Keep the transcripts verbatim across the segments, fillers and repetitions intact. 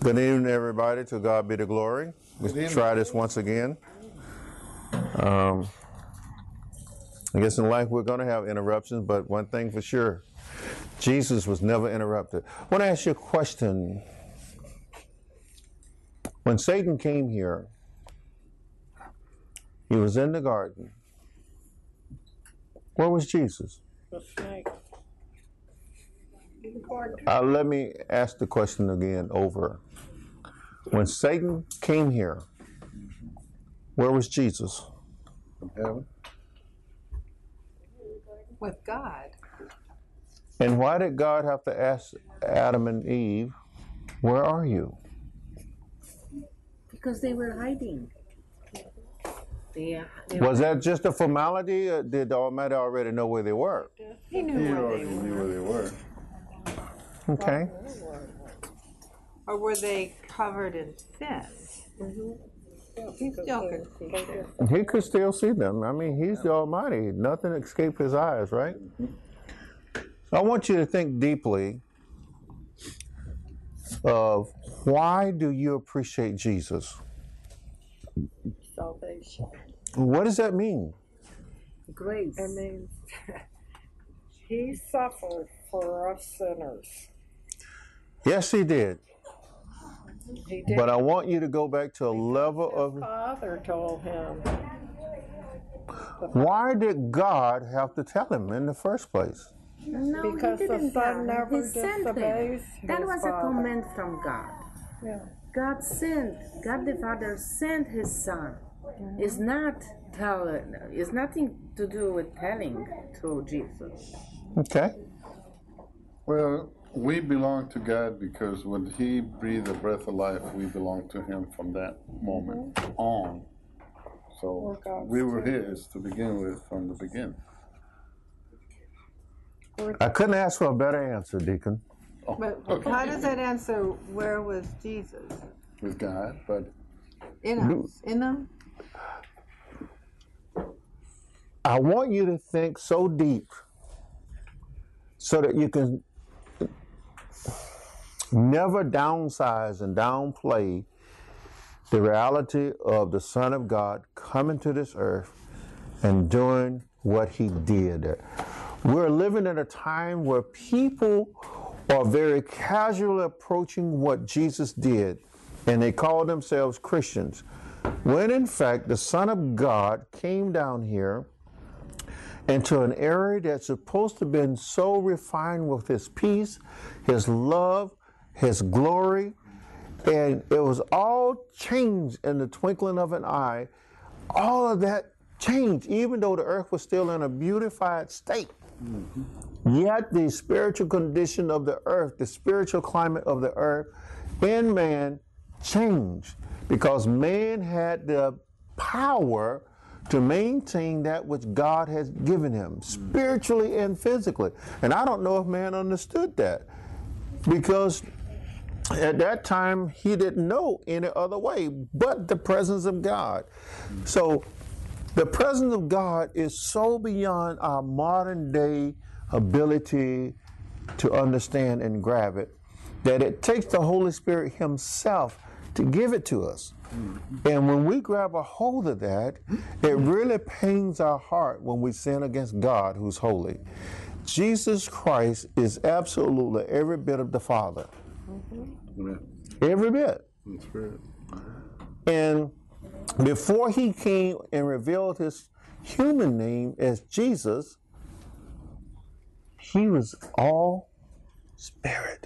Good evening, everybody. To God be the glory. Let's try this once again. Um, I guess in life we're going to have interruptions, but one thing for sure, Jesus was never interrupted. I want to ask you a question. When Satan came here, he was in the garden. Where was Jesus? The snake. Uh, let me ask the question again over. When Satan came here, where was Jesus? From heaven. With God. And why did God have to ask Adam and Eve, where are you? Because they were hiding. They, they Was were, that just a formality, or did the Almighty already know where they were? He knew He where already they knew were. where they were. Okay. Or were they covered in sin? He still could see them. He could still see them. I mean, he's the Almighty. Nothing escaped his eyes, right? I want you to think deeply of why do you appreciate Jesus? Salvation. What does that mean? grace. It means he suffered for us sinners. Yes, he did. He did. But I want you to go back to a level His of father told him. why did God have to tell him in the first place? No, Because he the didn't son tell him. never He sent him. disobeys That his was father. a command from God. Yeah. God sent, God the Father sent his son. It's not tell, it's nothing to do with telling to Jesus. Okay. Well, we belong to God because when He breathed the breath of life, we belong to Him from that moment on. So We're God's we were children. His to begin with from the beginning. I couldn't ask for a better answer, Deacon. Oh, But okay. how does that answer where was Jesus? With God, but In us? In them? I want you to think so deep so that you can never downsize and downplay the reality of the Son of God coming to this earth and doing what he did. We're living in a time where people are very casually approaching what Jesus did, and they call themselves Christians, when in fact the Son of God came down here into an area that's supposed to have been so refined with his peace, his love, his glory, and it was all changed in the twinkling of an eye. All of that changed, even though the earth was still in a beautified state. Mm-hmm. Yet the spiritual condition of the earth, the spiritual climate of the earth in man changed because man had the power to maintain that which God has given him, spiritually and physically. And I don't know if man understood that, because at that time he didn't know any other way but the presence of God. So the presence of God is so beyond our modern day ability to understand and grab it that it takes the Holy Spirit himself to give it to us. And when we grab a hold of that, it really pains our heart when we sin against God who's holy. Jesus Christ is absolutely every bit of the Father. yeah, Every bit. that's right. And before he came and revealed his human name as Jesus, he was all spirit.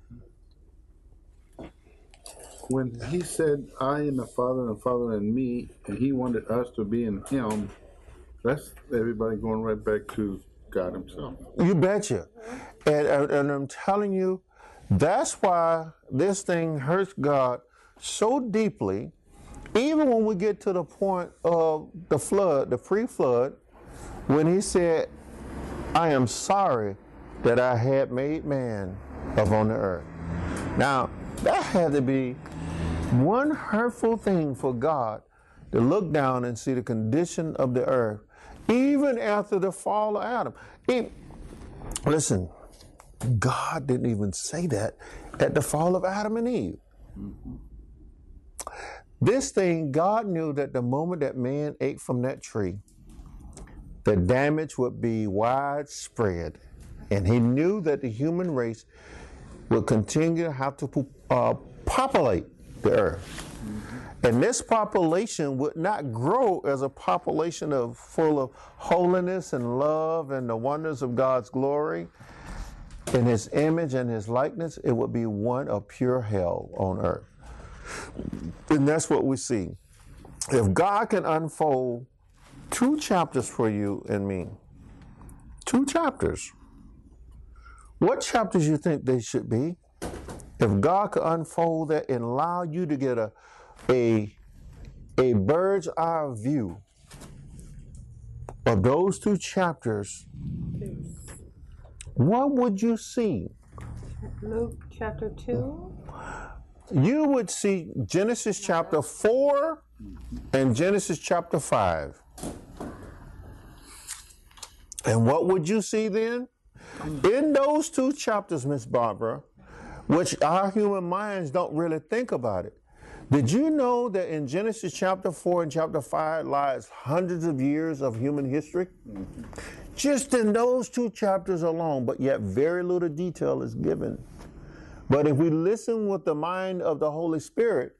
When He said, "I and the Father, and the Father and me," and He wanted us to be in Him, that's everybody going right back to God Himself. You betcha. And, and, and I'm telling you, that's why this thing hurts God so deeply. Even when we get to the point of the flood, the pre-flood, when he said, I am sorry that I had made man upon the earth. Now, that had to be one hurtful thing for God to look down and see the condition of the earth, even after the fall of Adam. It, listen, God didn't even say that at the fall of Adam and Eve. This thing, God knew that the moment that man ate from that tree, the damage would be widespread. And he knew that the human race would continue to have to uh, populate the earth. And this population would not grow as a population of full of holiness and love and the wonders of God's glory in his image and his likeness. It would be one of pure hell on earth. And that's what we see. If God can unfold two chapters for you and me, two chapters, what chapters you think they should be? If God could unfold that and allow you to get a a, a bird's eye view of those two chapters, what would you see? Luke chapter two. You would see Genesis chapter four and Genesis chapter five. And what would you see then? In those two chapters, Miss Barbara, which our human minds don't really think about it, did you know that in Genesis chapter four and chapter five lies hundreds of years of human history? Mm-hmm. Just in those two chapters alone, but yet very little detail is given. But if we listen with the mind of the Holy Spirit,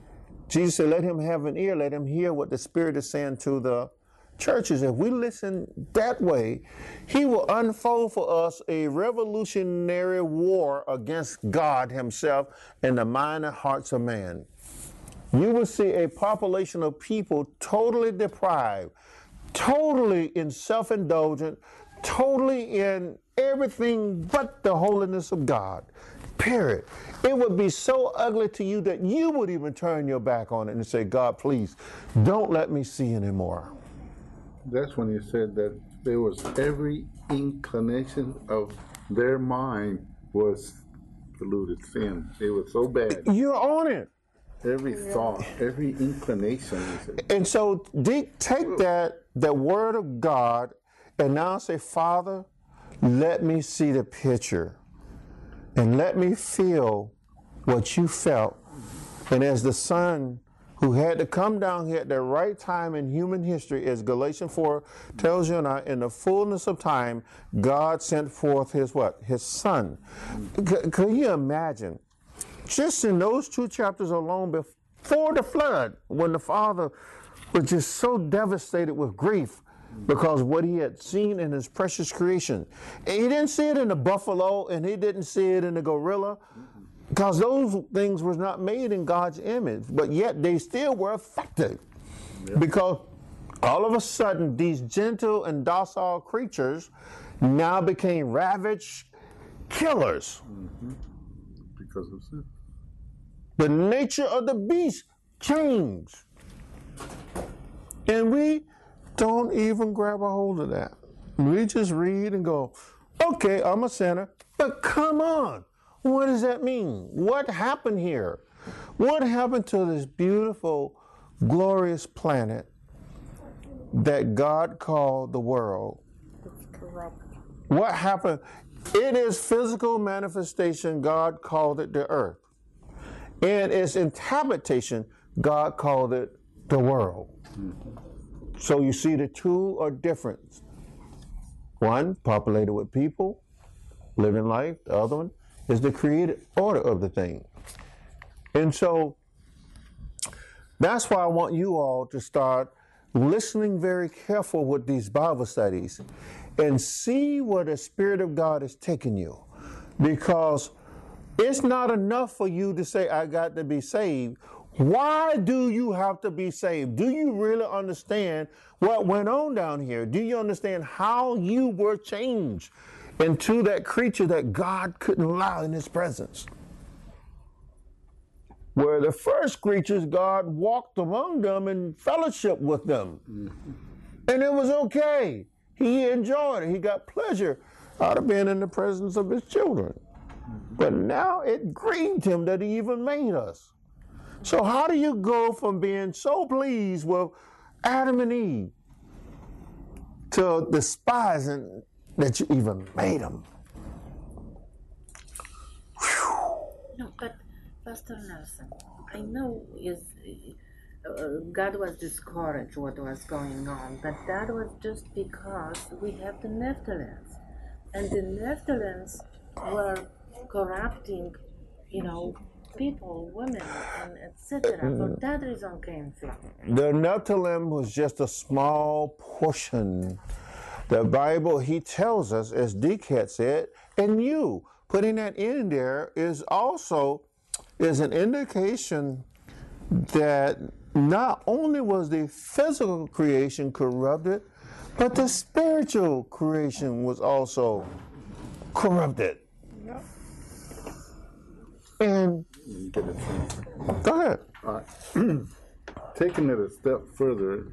Jesus said, let him have an ear, let him hear what the Spirit is saying to the churches. If we listen that way, he will unfold for us a revolutionary war against God himself in the mind and hearts of man. You will see a population of people totally deprived, totally in self-indulgent, totally in everything but the holiness of God. Period. It would be so ugly to you that you would even turn your back on it and say, God, please, don't let me see anymore. That's when you said that there was every inclination of their mind was polluted sin. It was so bad. You're on it. Every thought, every inclination. And so Deke, take that, that word of God, and now say, Father, let me see the picture. And let me feel what you felt. And as the Son who had to come down here at the right time in human history, as Galatians four tells you and I, in the fullness of time, God sent forth his what? His Son. C- can you imagine? Just in those two chapters alone before the flood, when the Father was just so devastated with grief because what he had seen in his precious creation. And he didn't see it in the buffalo, and he didn't see it in the gorilla, because those things were not made in God's image, but yet they still were affected. Yeah. Because all of a sudden, these gentle and docile creatures now became ravaged killers. Mm-hmm. Because of sin. The nature of the beast changed. And we don't even grab a hold of that. We just read and go, okay, I'm a sinner, but come on. What does that mean? What happened here? What happened to this beautiful, glorious planet that God called the world? It's corrupt. What happened? It is physical manifestation. God called it the earth. In its inhabitation, God called it the world. So you see the two are different. One, populated with people, living life. The other one is the created order of the thing. And so that's why I want you all to start listening very careful with these Bible studies and see where the Spirit of God is taking you. Because it's not enough for you to say, I got to be saved. Why do you have to be saved? Do you really understand what went on down here? Do you understand how you were changed into that creature that God couldn't allow in his presence? Where the first creatures, God walked among them and fellowship with them. Mm-hmm. And it was okay. He enjoyed it. He got pleasure out of being in the presence of his children. Mm-hmm. But now it grieved him that he even made us. So how do you go from being so pleased with Adam and Eve to despising that you even made them? No, but Pastor Nelson, I know is uh, God was discouraged what was going on, but that was just because we have the Nephilims, and the Nephilims were corrupting, you know, people, women, and et cetera. For that reason came flood. The Nephilim was just a small portion. The Bible, he tells us, as Deke had said, and you putting that in there is also is an indication that not only was the physical creation corrupted, but the spiritual creation was also corrupted. Yep. And Get it from- go ahead. All right. Taking it a step further,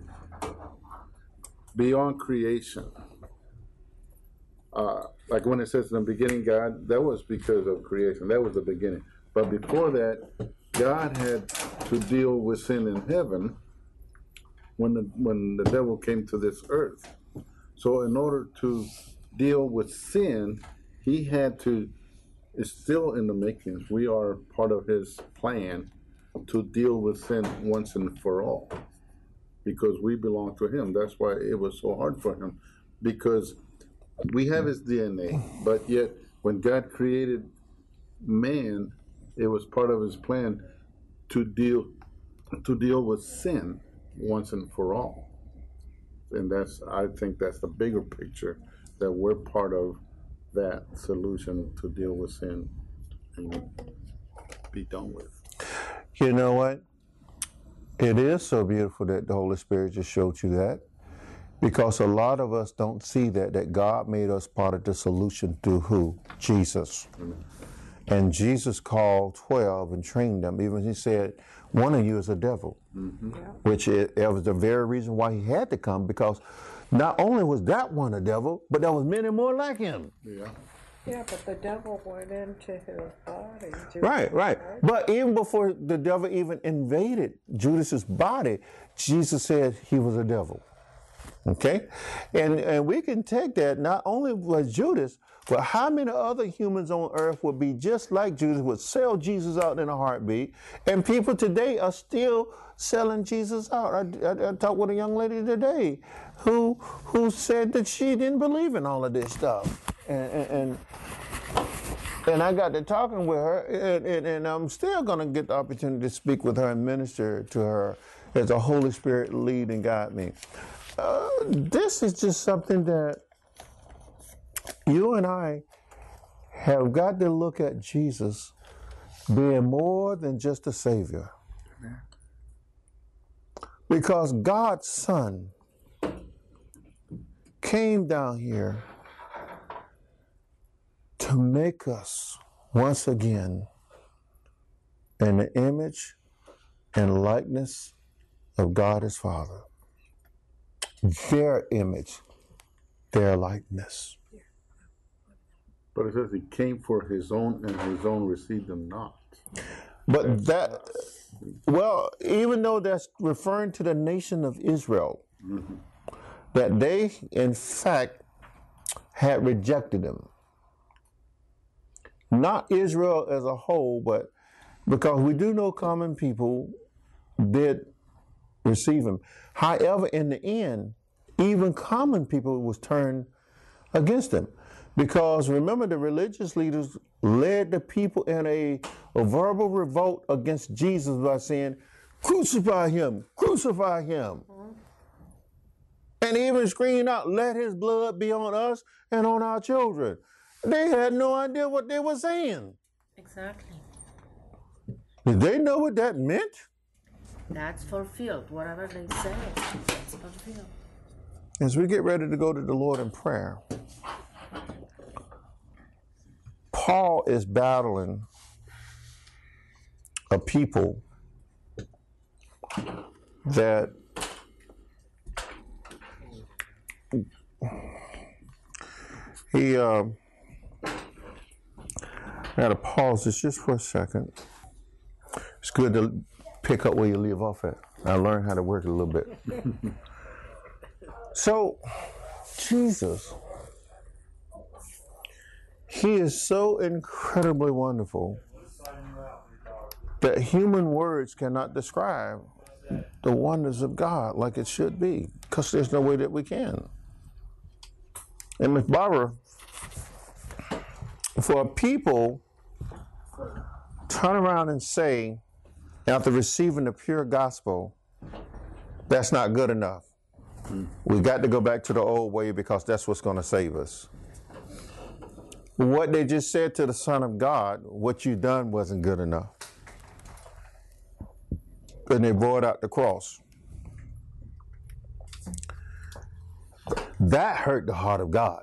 beyond creation, uh, like when it says in the beginning, God, that was because of creation. That was the beginning. But before that, God had to deal with sin in heaven when the when the devil came to this earth. So in order to deal with sin, he had to, it's still in the makings. We are part of his plan to deal with sin once and for all, because we belong to him. That's why it was so hard for him, because we have his D N A, but yet when God created man, it was part of his plan to deal to deal with sin once and for all. And that's, I think that's the bigger picture, that we're part of that solution to deal with sin and be done with. You know what? It is so beautiful that the Holy Spirit just showed you that, because a lot of us don't see that, that God made us part of the solution through who? Jesus. Amen. And Jesus called twelve and trained them. Even he said, one of you is a devil, Mm-hmm. Yeah. which it, it was the very reason why he had to come, because not only was that one a devil, but there was many more like him. Yeah. Yeah, but the devil went into his body. Judas, Right, right. But even before the devil even invaded Judas's body, Jesus said he was a devil. Okay? And and we can take that, not only was Judas, but how many other humans on earth would be just like Judas, would sell Jesus out in a heartbeat, and people today are still selling Jesus out. I, I, I talked with a young lady today who who said that she didn't believe in all of this stuff. And, and, and And I got to talking with her, and, and, and I'm still going to get the opportunity to speak with her and minister to her as the Holy Spirit lead and guide me. Uh, this is just something that you and I have got to look at Jesus being more than just a Savior. Because God's Son came down here to make us once again in the image and likeness of God his Father. Their image, their likeness. But it says he came for his own, and his own received him not. But that, well, even though that's referring to the nation of Israel, Mm-hmm. that they, in fact, had rejected him. Not Israel as a whole, but because we do know common people did receive him. However, in the end, even common people was turned against him. Because remember, the religious leaders led the people in a, a verbal revolt against Jesus by saying, crucify him, crucify him. Mm-hmm. And even screamed out, let his blood be on us and on our children. They had no idea what they were saying. Exactly. Did they know what that meant? That's fulfilled. Whatever they say, that's fulfilled. As we get ready to go to the Lord in prayer, Paul is battling a people that he uh, I gotta pause this just for a second. It's good to pick up where you leave off at. I learned how to work it a little bit. So, Jesus, he is so incredibly wonderful that human words cannot describe the wonders of God like it should be, because there's no way that we can. And Miz Barbara, for people turn around and say, after receiving the pure gospel, that's not good enough. We got to go back to the old way because that's what's going to save us. What they just said to the Son of God, what you done wasn't good enough. And they brought out the cross. That hurt the heart of God.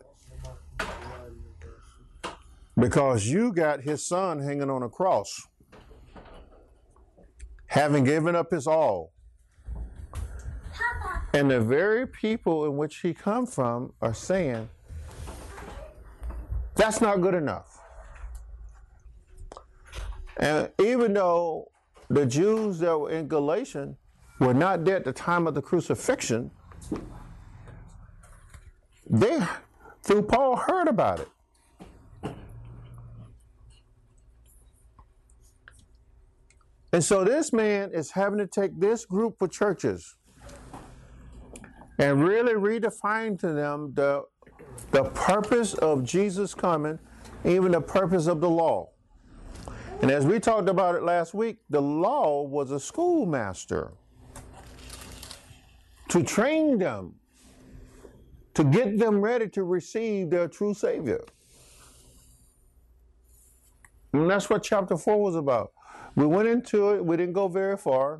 Because you got his son hanging on a cross, having given up his all. And the very people in which he come from are saying, that's not good enough. And even though the Jews that were in Galatia were not dead at the time of the crucifixion, they, through Paul, heard about it. And so this man is having to take this group of churches and really redefine to them the, the purpose of Jesus coming, even the purpose of the law. And as we talked about it last week, the law was a schoolmaster to train them, to get them ready to receive their true Savior. And that's what chapter four was about. We went into it, we didn't go very far,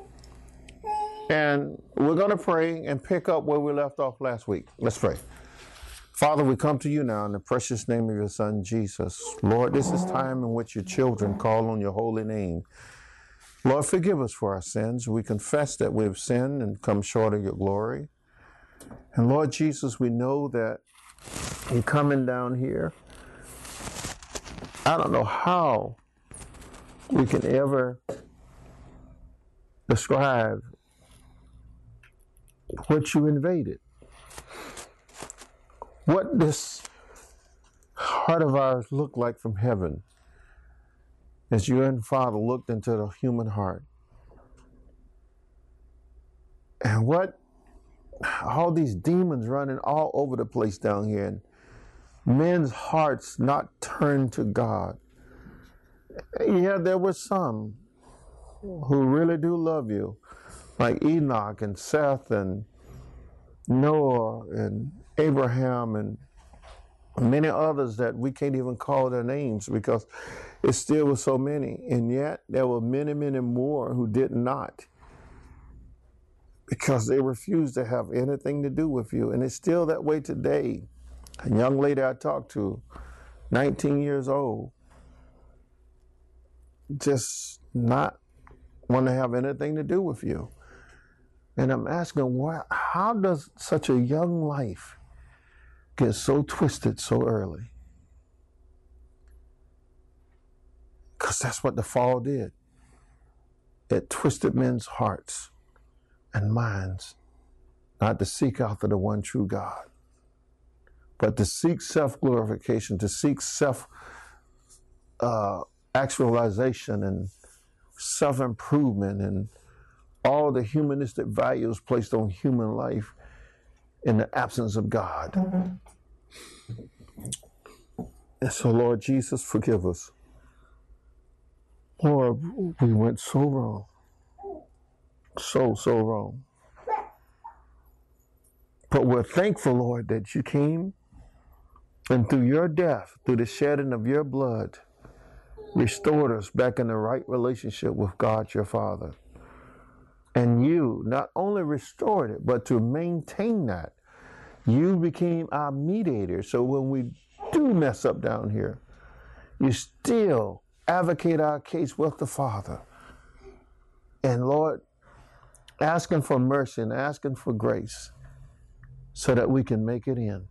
and we're going to pray and pick up where we left off last week. Let's pray. Father, we come to you now in the precious name of your Son, Jesus. Lord, this is time in which your children call on your holy name. Lord, forgive us for our sins. We confess that we have sinned and come short of your glory. And Lord Jesus, we know that you're coming down here. I don't know how we can ever describe what you invaded. What this heart of ours looked like from heaven as you and Father looked into the human heart. And what all these demons running all over the place down here, and men's hearts not turned to God. Yeah, there were some who really do love you, like Enoch and Seth and Noah and Abraham and many others that we can't even call their names because it still was so many. And yet there were many, many more who did not, because they refused to have anything to do with you. And it's still that way today. A young lady I talked to, nineteen years old, just not want to have anything to do with you. And I'm asking, why, how does such a young life get so twisted so early? Because that's what the fall did. It twisted men's hearts and minds, not to seek after the one true God, but to seek self-glorification, to seek self-actualization uh, and self-improvement and all the humanistic values placed on human life in the absence of God. Mm-hmm. And so, Lord Jesus, forgive us. Lord, we went so wrong. So, so wrong. But we're thankful, Lord, that you came and through your death, through the shedding of your blood, restored us back in the right relationship with God, your Father. And you not only restored it, but to maintain that, you became our mediator. So when we do mess up down here, you still advocate our case with the Father. And Lord, asking for mercy and asking for grace so that we can make it in.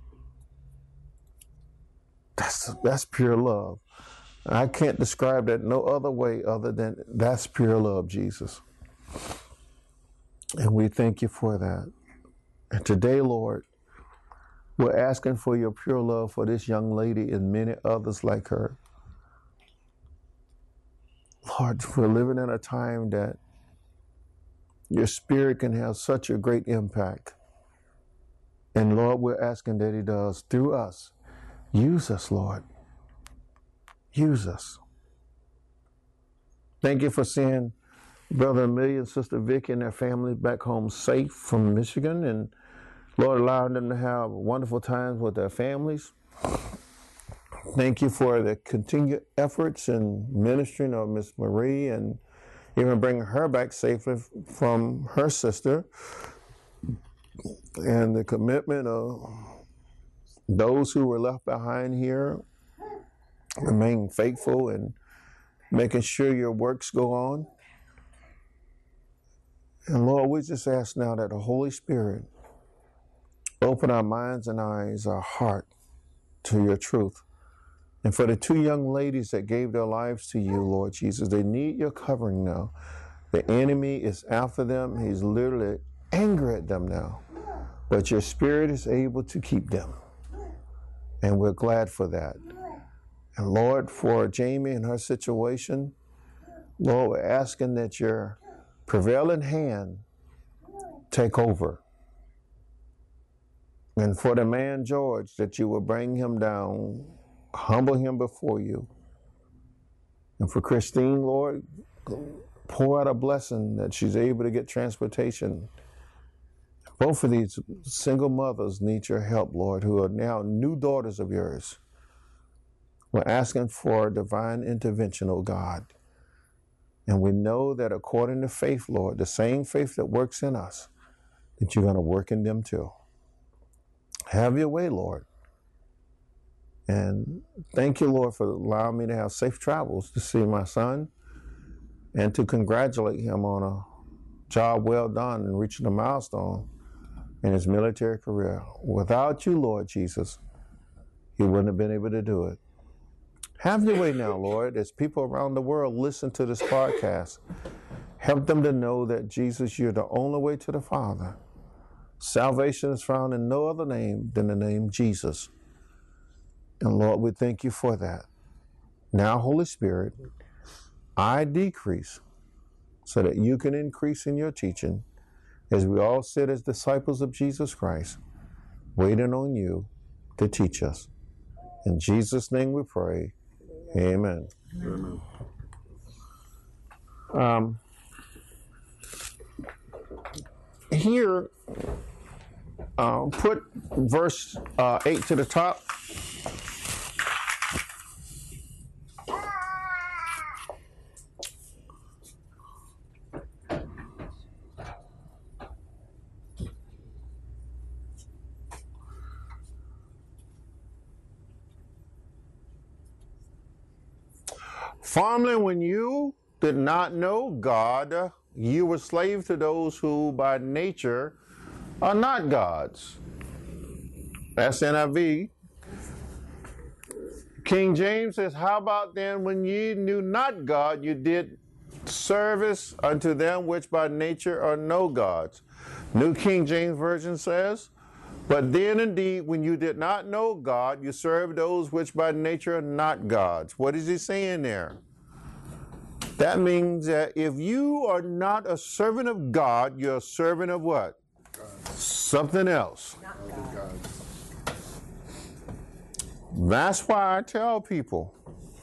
That's, that's pure love. I can't describe that no other way other than that's pure love, Jesus. And we thank you for that. And today, Lord, we're asking for your pure love for this young lady and many others like her. Lord, we're living in a time that your spirit can have such a great impact. And Lord, we're asking that He does through us. Use us, Lord. Use us. Thank you for seeing Brother Amelia and Sister Vicky and their family back home safe from Michigan. And Lord, allowing them to have wonderful times with their families. Thank you for the continued efforts in ministering of Miss Marie and even bringing her back safely from her sister, and the commitment of those who were left behind here, remaining faithful and making sure your works go on. And Lord, we just ask now that the Holy Spirit open our minds and eyes, our heart to your truth. And for the two young ladies that gave their lives to you, Lord Jesus, they need your covering now. The enemy is after them. He's literally angry at them now. But your Spirit is able to keep them. And we're glad for that. And Lord, for Jamie and her situation, Lord, we're asking that your prevailing hand take over. And for the man George, that you will bring him down, humble him before you. And for Christine, Lord, pour out a blessing that she's able to get transportation. Both of these single mothers need your help, Lord, who are now new daughters of yours. We're asking for divine intervention, oh God. And we know that according to faith, Lord, the same faith that works in us, that you're going to work in them too. Have your way, Lord. And thank you, Lord, for allowing me to have safe travels to see my son and to congratulate him on a job well done and reaching a milestone in his military career. Without you, Lord Jesus, he wouldn't have been able to do it. Have your way now, Lord, as people around the world listen to this podcast. Help them to know that, Jesus, you're the only way to the Father. Salvation is found in no other name than the name Jesus. And Lord, we thank you for that. Now, Holy Spirit, I decrease so that you can increase in your teaching as we all sit as disciples of Jesus Christ, waiting on you to teach us. In Jesus' name we pray. Amen. Amen. Um, here, uh, put verse uh, eight to the top. Formerly, when you did not know God, you were slaves to those who by nature are not gods. That's N I V. King James says, how about then when ye knew not God, you did service unto them which by nature are no gods. New King James Version says, but then indeed when you did not know God, you served those which by nature are not gods. What is he saying there? That means that if you are not a servant of God, you're a servant of what? God. Something else. Not God. That's why I tell people,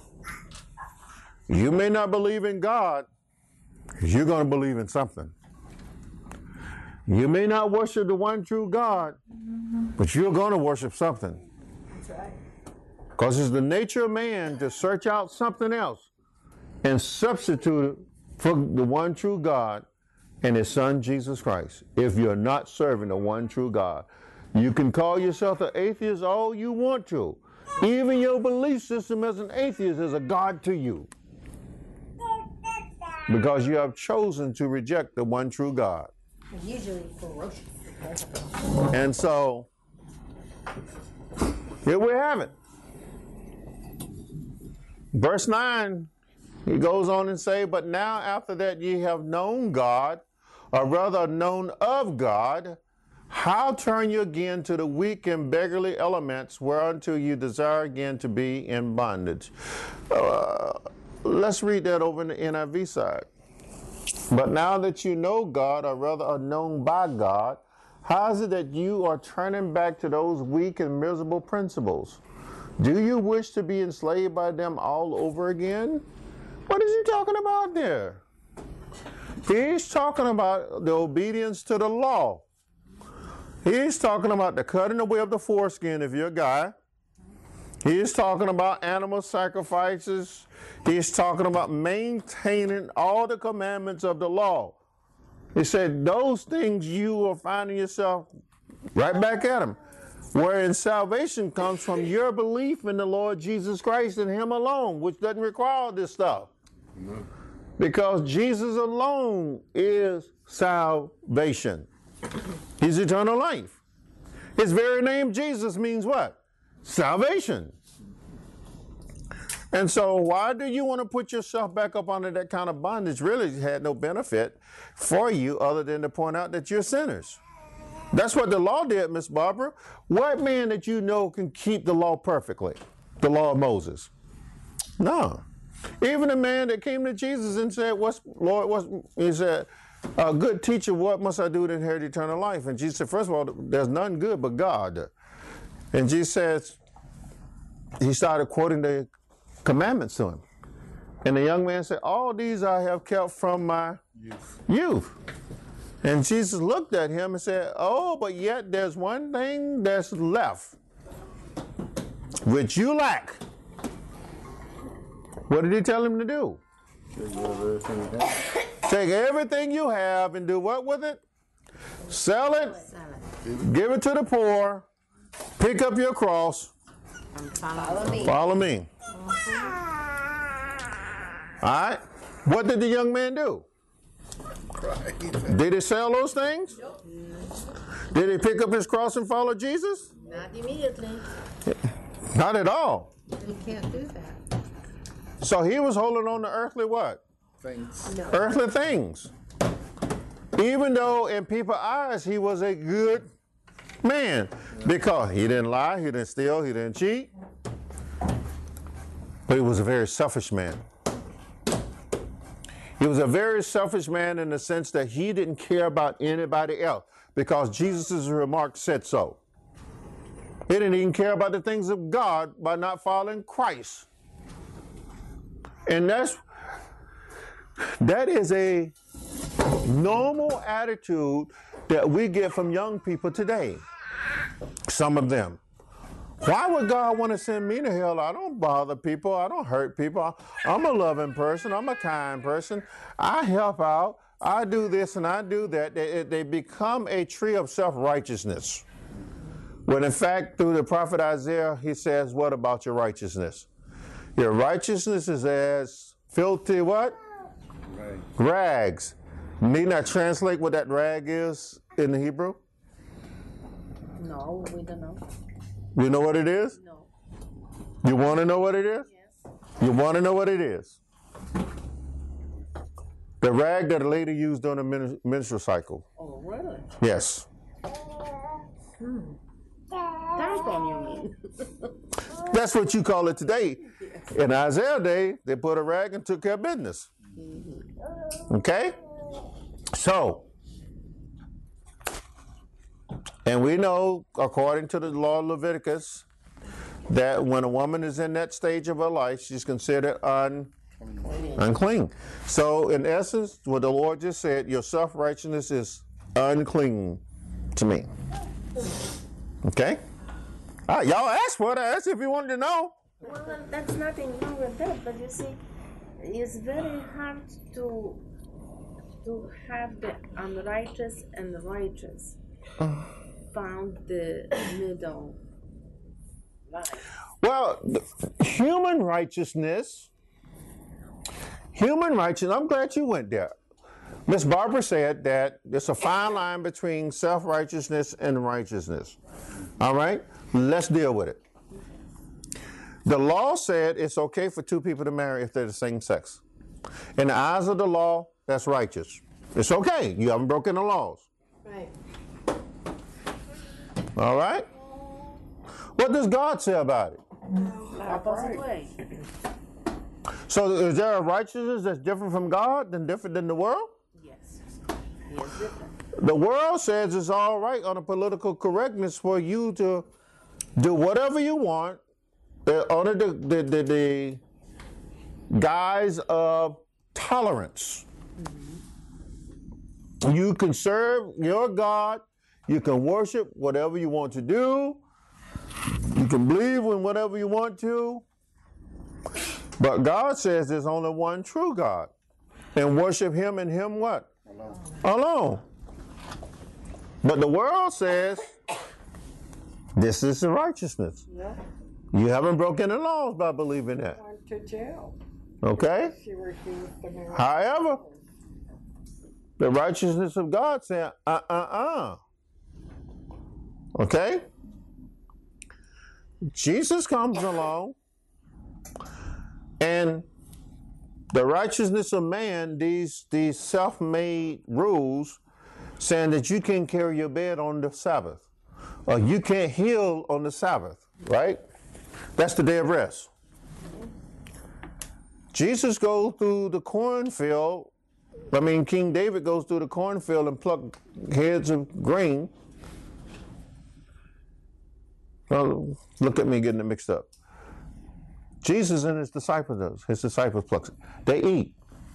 you may not believe in God, because you're going to believe in something. You may not worship the one true God, but you're going to worship something. That's right. Because it's the nature of man to search out something else and substitute it for the one true God and his son Jesus Christ. If you're not serving the one true God, you can call yourself an atheist all you want to. Even your belief system as an atheist is a God to you, because you have chosen to reject the one true God. Usually ferocious. And so, here we have it. Verse nine, he goes on and say, but now after that ye have known God, or rather known of God, how turn you again to the weak and beggarly elements whereunto you desire again to be in bondage? Uh, let's read that over in the N I V side. But now that you know God, or rather are known by God, how is it that you are turning back to those weak and miserable principles? Do you wish to be enslaved by them all over again? What is he talking about there? He's talking about the obedience to the law. He's talking about the cutting away of the foreskin if you're a guy. He's talking about animal sacrifices. He's talking about maintaining all the commandments of the law. He said those things you are finding yourself right back at them. Wherein salvation comes from your belief in the Lord Jesus Christ and Him alone, which doesn't require all this stuff. Mm-hmm. Because Jesus alone is salvation. He's eternal life. His very name, Jesus, means what? Salvation. And so why do you want to put yourself back up under that kind of bondage? Really had no benefit for you other than to point out that you're sinners. That's what the law did, Miss Barbara. What man that you know can keep the law perfectly? The law of Moses? No. Even a man that came to Jesus and said, "What's Lord, what's," he said, "A good teacher, what must I do to inherit eternal life?" And Jesus said, first of all, there's none good but God. And Jesus says, he started quoting the commandments to him. And the young man said, "All these I have kept from my youth." youth. And Jesus looked at him and said, "Oh, but yet there's one thing that's left, which you lack." What did he tell him to do? Take everything you have and do what with it? Sell it, give it to the poor, pick up your cross, Follow me. follow me. All right? What did the young man do? Did he sell those things? Nope. Did he pick up his cross and follow Jesus? Not immediately. Not at all. You can't do that. So he was holding on to earthly what? Things. No. Earthly things. Even though in people's eyes he was a good man. Because he didn't lie, he didn't steal, he didn't cheat. But he was a very selfish man. He was a very selfish man in the sense that he didn't care about anybody else because Jesus' remark said so. He didn't even care about the things of God by not following Christ. And that's that is a normal attitude that we get from young people today. Some of them. Why would God want to send me to hell? I don't bother people. I don't hurt people. I'm a loving person. I'm a kind person. I help out. I do this and I do that. They, they become a tree of self-righteousness. When in fact, through the prophet Isaiah, he says, what about your righteousness? Your righteousness is as filthy what? Rags. Rags. Need not translate what that rag is in the Hebrew? No, we don't know. You know what it is? No. You want to know what it is? Yes. You want to know what it is? The rag that a lady used during a men- menstrual cycle. Oh, really? Yes. Hmm. Tampon, you mean? That's what you call it today. Yes. In Isaiah day, they put a rag and took care of business. Mm-hmm. Okay? So, and we know, according to the law of Leviticus, that when a woman is in that stage of her life, she's considered un- unclean. So, in essence, what the Lord just said, your self-righteousness is unclean to me. Okay? All right, y'all asked for it. I asked if you wanted to know. Well, that's nothing wrong with that, but you see, it's very hard to to have the unrighteous and the righteous found the middle line. Well, human righteousness, human righteousness, I'm glad you went there. Miss Barbara said that there's a fine line between self-righteousness and righteousness. All right? Let's deal with it. The law said it's okay for two people to marry if they're the same sex. In the eyes of the law, that's righteous. It's okay. You haven't broken the laws. Right. All right? What does God say about it? Opposite way. So is there a righteousness that's different from God than different than the world? Yes. Yes, different. The world says it's all right on a political correctness for you to do whatever you want uh, under the, the, the, the guise of tolerance. Mm-hmm. You can serve your God. You can worship whatever you want to do. You can believe in whatever you want to. But God says there's only one true God. And worship him and him what? Alone. Alone. But the world says this is the righteousness. Yeah. You haven't broken the laws by believing that. Went to jail. Okay? She refused to marry. However, the righteousness of God saying, uh uh uh. Okay? Jesus comes along, and the righteousness of man, these, these self-made rules, saying that you can't carry your bed on the Sabbath, or you can't heal on the Sabbath, right? That's the day of rest. Jesus goes through the cornfield. I mean, King David goes through the cornfield and pluck heads of grain. Well, look at me getting it mixed up. Jesus and his disciples does. His disciples pluck it. They eat.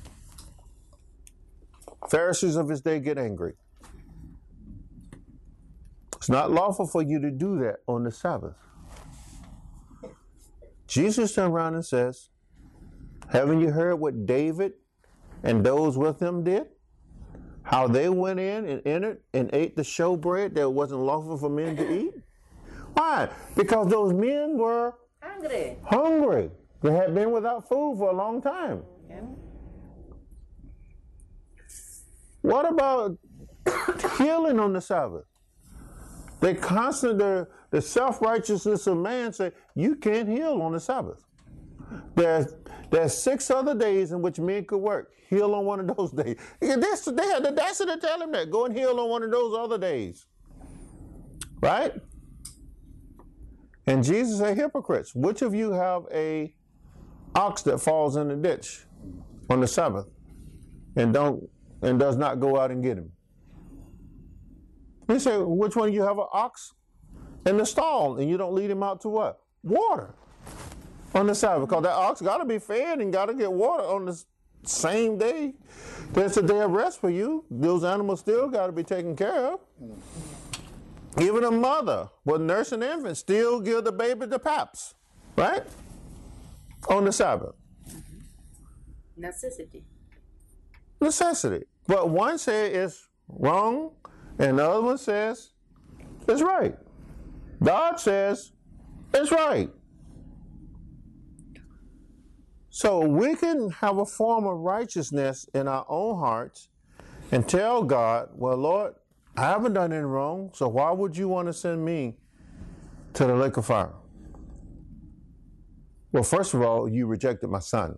Pharisees of his day get angry. It's not lawful for you to do that on the Sabbath. Jesus turned around and says, haven't you heard what David and those with him did? How they went in and entered and ate the showbread that wasn't lawful for men to eat? Why? Because those men were Hungry. hungry. They had been without food for a long time. Yeah. What about healing on the Sabbath? They constantly, the, the self-righteousness of man say, you can't heal on the Sabbath. There's, there's six other days in which men could work. Heal on one of those days. They had the audacity to tell him that. Go and heal on one of those other days. Right? And Jesus said, hypocrites, which of you have a ox that falls in the ditch on the Sabbath and don't and does not go out and get him? He said, which one of you have an ox in the stall and you don't lead him out to what? Water on the Sabbath. Because that ox got to be fed and got to get water on the same day. There's a day of rest for you. Those animals still got to be taken care of. Even a mother with nursing infant still give the baby the paps, right? On the Sabbath. Necessity. Necessity. But one says it's wrong, and the other one says it's right. God says it's right. So we can have a form of righteousness in our own hearts and tell God, well, Lord, I haven't done anything wrong, so why would you want to send me to the lake of fire? Well, first of all, you rejected my son.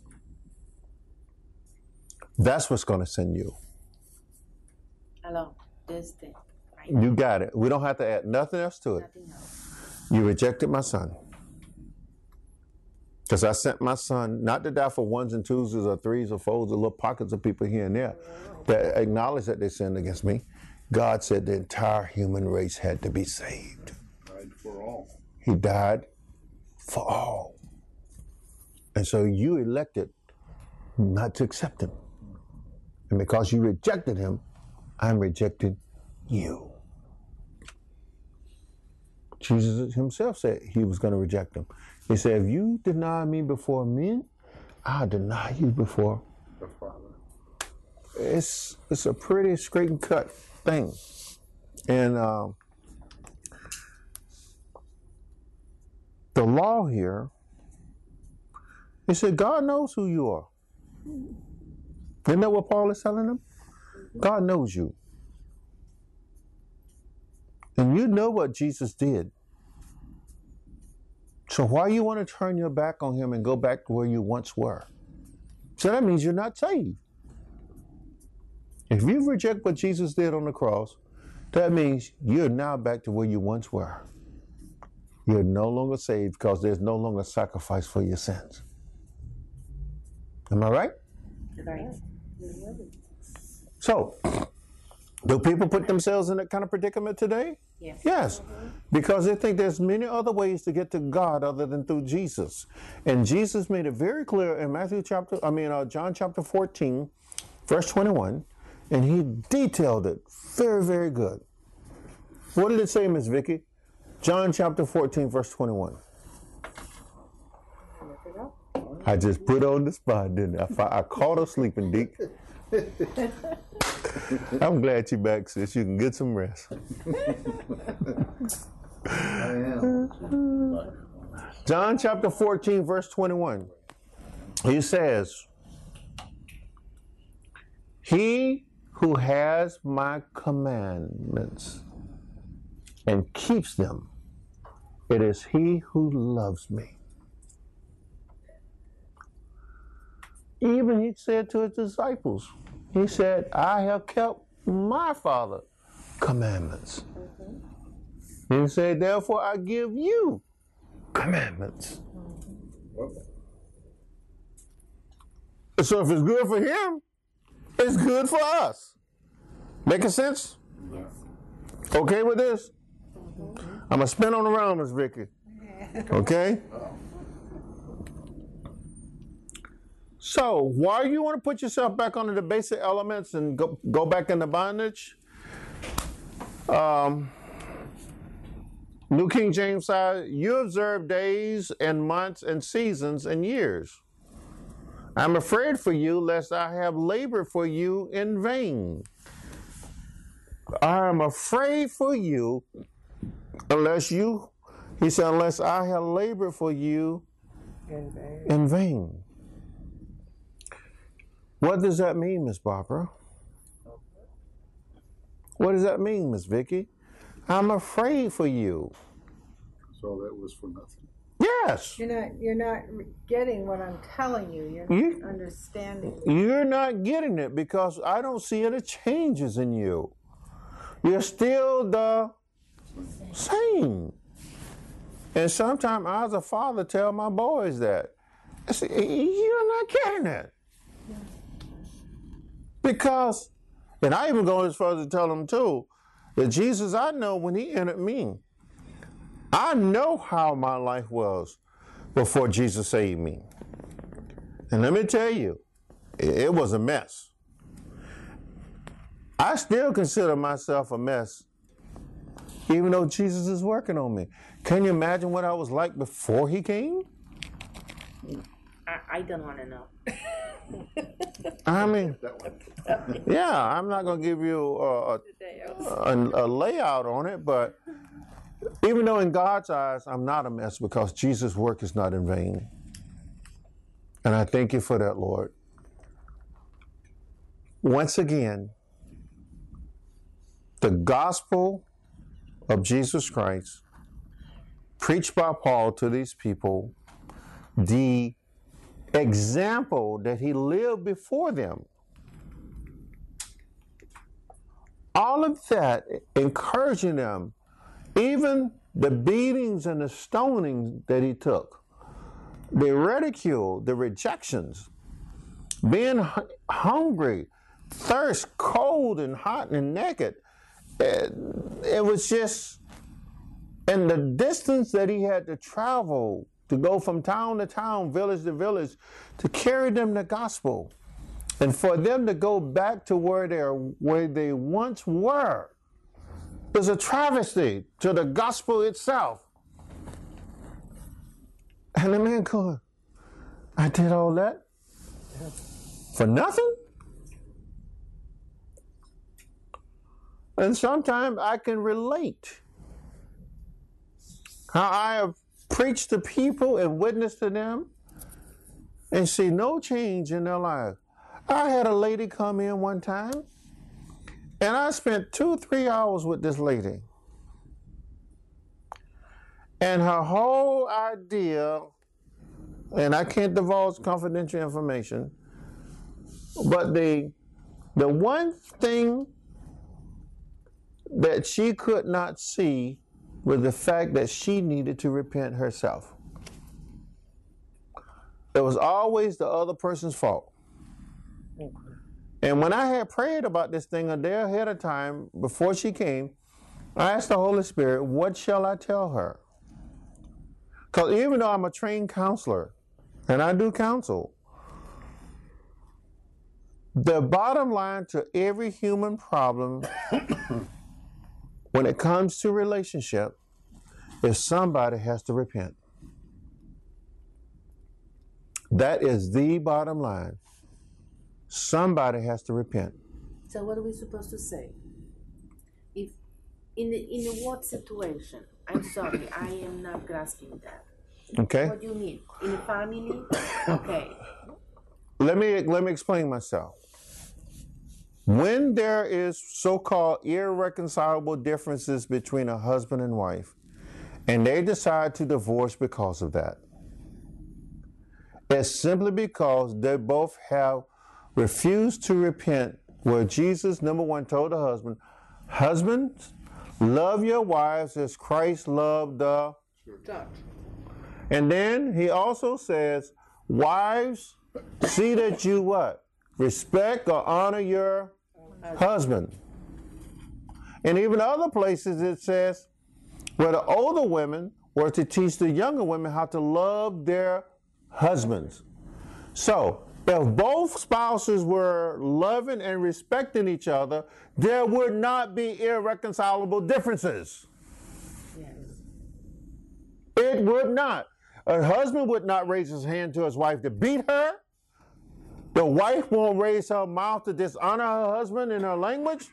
That's what's going to send you. Hello, this thing. Right? You got it. We don't have to add nothing else to it. Nothing else. You rejected my son. Because I sent my son not to die for ones and twos or threes or fours or little pockets of people here and there that acknowledge that they sinned against me. God said the entire human race had to be saved. Died for all. He died for all. And so you elected not to accept him. And because you rejected him, I'm rejecting you. Jesus himself said he was going to reject them. He said, if you deny me before men, I'll deny you before The Father. It's it's a pretty straight and cut thing. And um, the law here, he said, God knows who you are. Isn't that what Paul is telling them? God knows you. And you know what Jesus did. So why you want to turn your back on him and go back to where you once were? So that means you're not saved. If you reject what Jesus did on the cross, that means you're now back to where you once were. You're no longer saved because there's no longer sacrifice for your sins. Am I right? Right. So, do people put themselves in that kind of predicament today? Yes. Yes, because they think there's many other ways to get to God other than through Jesus. And Jesus made it very clear in Matthew chapter, I mean, uh, John chapter fourteen, verse twenty-one, and he detailed it very, very good. What did it say, Miss Vicky? John chapter fourteen, verse twenty-one. I just put on the spot, didn't I? I, I caught her sleeping, Deke. I'm glad you're back, sis. You can get some rest. I am. John chapter fourteen, verse twenty-one. He says, he who has my commandments and keeps them, it is he who loves me. Even he said to his disciples, he said, I have kept my Father's commandments. Mm-hmm. He said, therefore I give you commandments. Mm-hmm. So if it's good for him, it's good for us. Making sense? Yes. Okay with this? Mm-hmm. I'm going to spin on around, Miss Vicky. Okay? So, why you want to put yourself back under the basic elements and go, go back into bondage? Um, New King James says, you observe days and months and seasons and years. I'm afraid for you lest I have labored for you in vain. I am afraid for you unless you, he said, unless I have labored for you In vain. in vain. What does that mean, Miss Barbara? What does that mean, Miss Vicky? I'm afraid for you. So that was for nothing. Yes. You're not, you're not getting what I'm telling you. You're not You- understanding. You're not getting it because I don't see any changes in you. You're still the same. And sometimes I, as a father, tell my boys that. I say, you're not getting it. Because, and I even go as far as to tell them too, that Jesus, I know when he entered me, I know how my life was before Jesus saved me. And let me tell you, it was a mess. I still consider myself a mess, even though Jesus is working on me. Can you imagine what I was like before he came? I, I don't want to know. I mean, yeah, I'm not going to give you a, a, a, a layout on it, but even though in God's eyes, I'm not a mess because Jesus' work is not in vain. And I thank you for that, Lord. Once again, the gospel of Jesus Christ, preached by Paul to these people, the example that he lived before them, all of that encouraging them, even the beatings and the stonings that he took, the ridicule, the rejections, being hu- hungry, thirst, cold and hot and naked. It, it was just, and the distance that he had to travel to go from town to town, village to village, to carry them the gospel. And for them to go back to where they where they once were is a travesty to the gospel itself. And the man going, I did all that for nothing? And sometimes I can relate how I have preached to people and witnessed to them and see no change in their life. I had a lady come in one time and I spent two, three hours with this lady. And her whole idea, and I can't divulge confidential information, but the, the one thing that she could not see was the fact that she needed to repent herself. it was always the other person's fault. And when I had prayed about this thing a day ahead of time, before she came, I asked the Holy Spirit, what shall I tell her? Because even though I'm a trained counselor, and I do counsel, the bottom line to every human problem when it comes to relationship is somebody has to repent. That is the bottom line. Somebody has to repent. So what are we supposed to say? If in the, in the what situation? I'm sorry, I am not grasping that. Okay? What do you mean? In the family? Okay. Let me let me explain myself. When there is so-called irreconcilable differences between a husband and wife, and they decide to divorce because of that, it's simply because they both have refused to repent, where Jesus, number one, told the husband, husbands, love your wives as Christ loved the church. And then he also says, wives, see that you what? Respect or honor your husband. And even other places it says, where the older women were to teach the younger women how to love their husbands. So, if both spouses were loving and respecting each other, there would not be irreconcilable differences. Yes. It would not. A husband would not raise his hand to his wife to beat her. The wife won't raise her mouth to dishonor her husband in her language.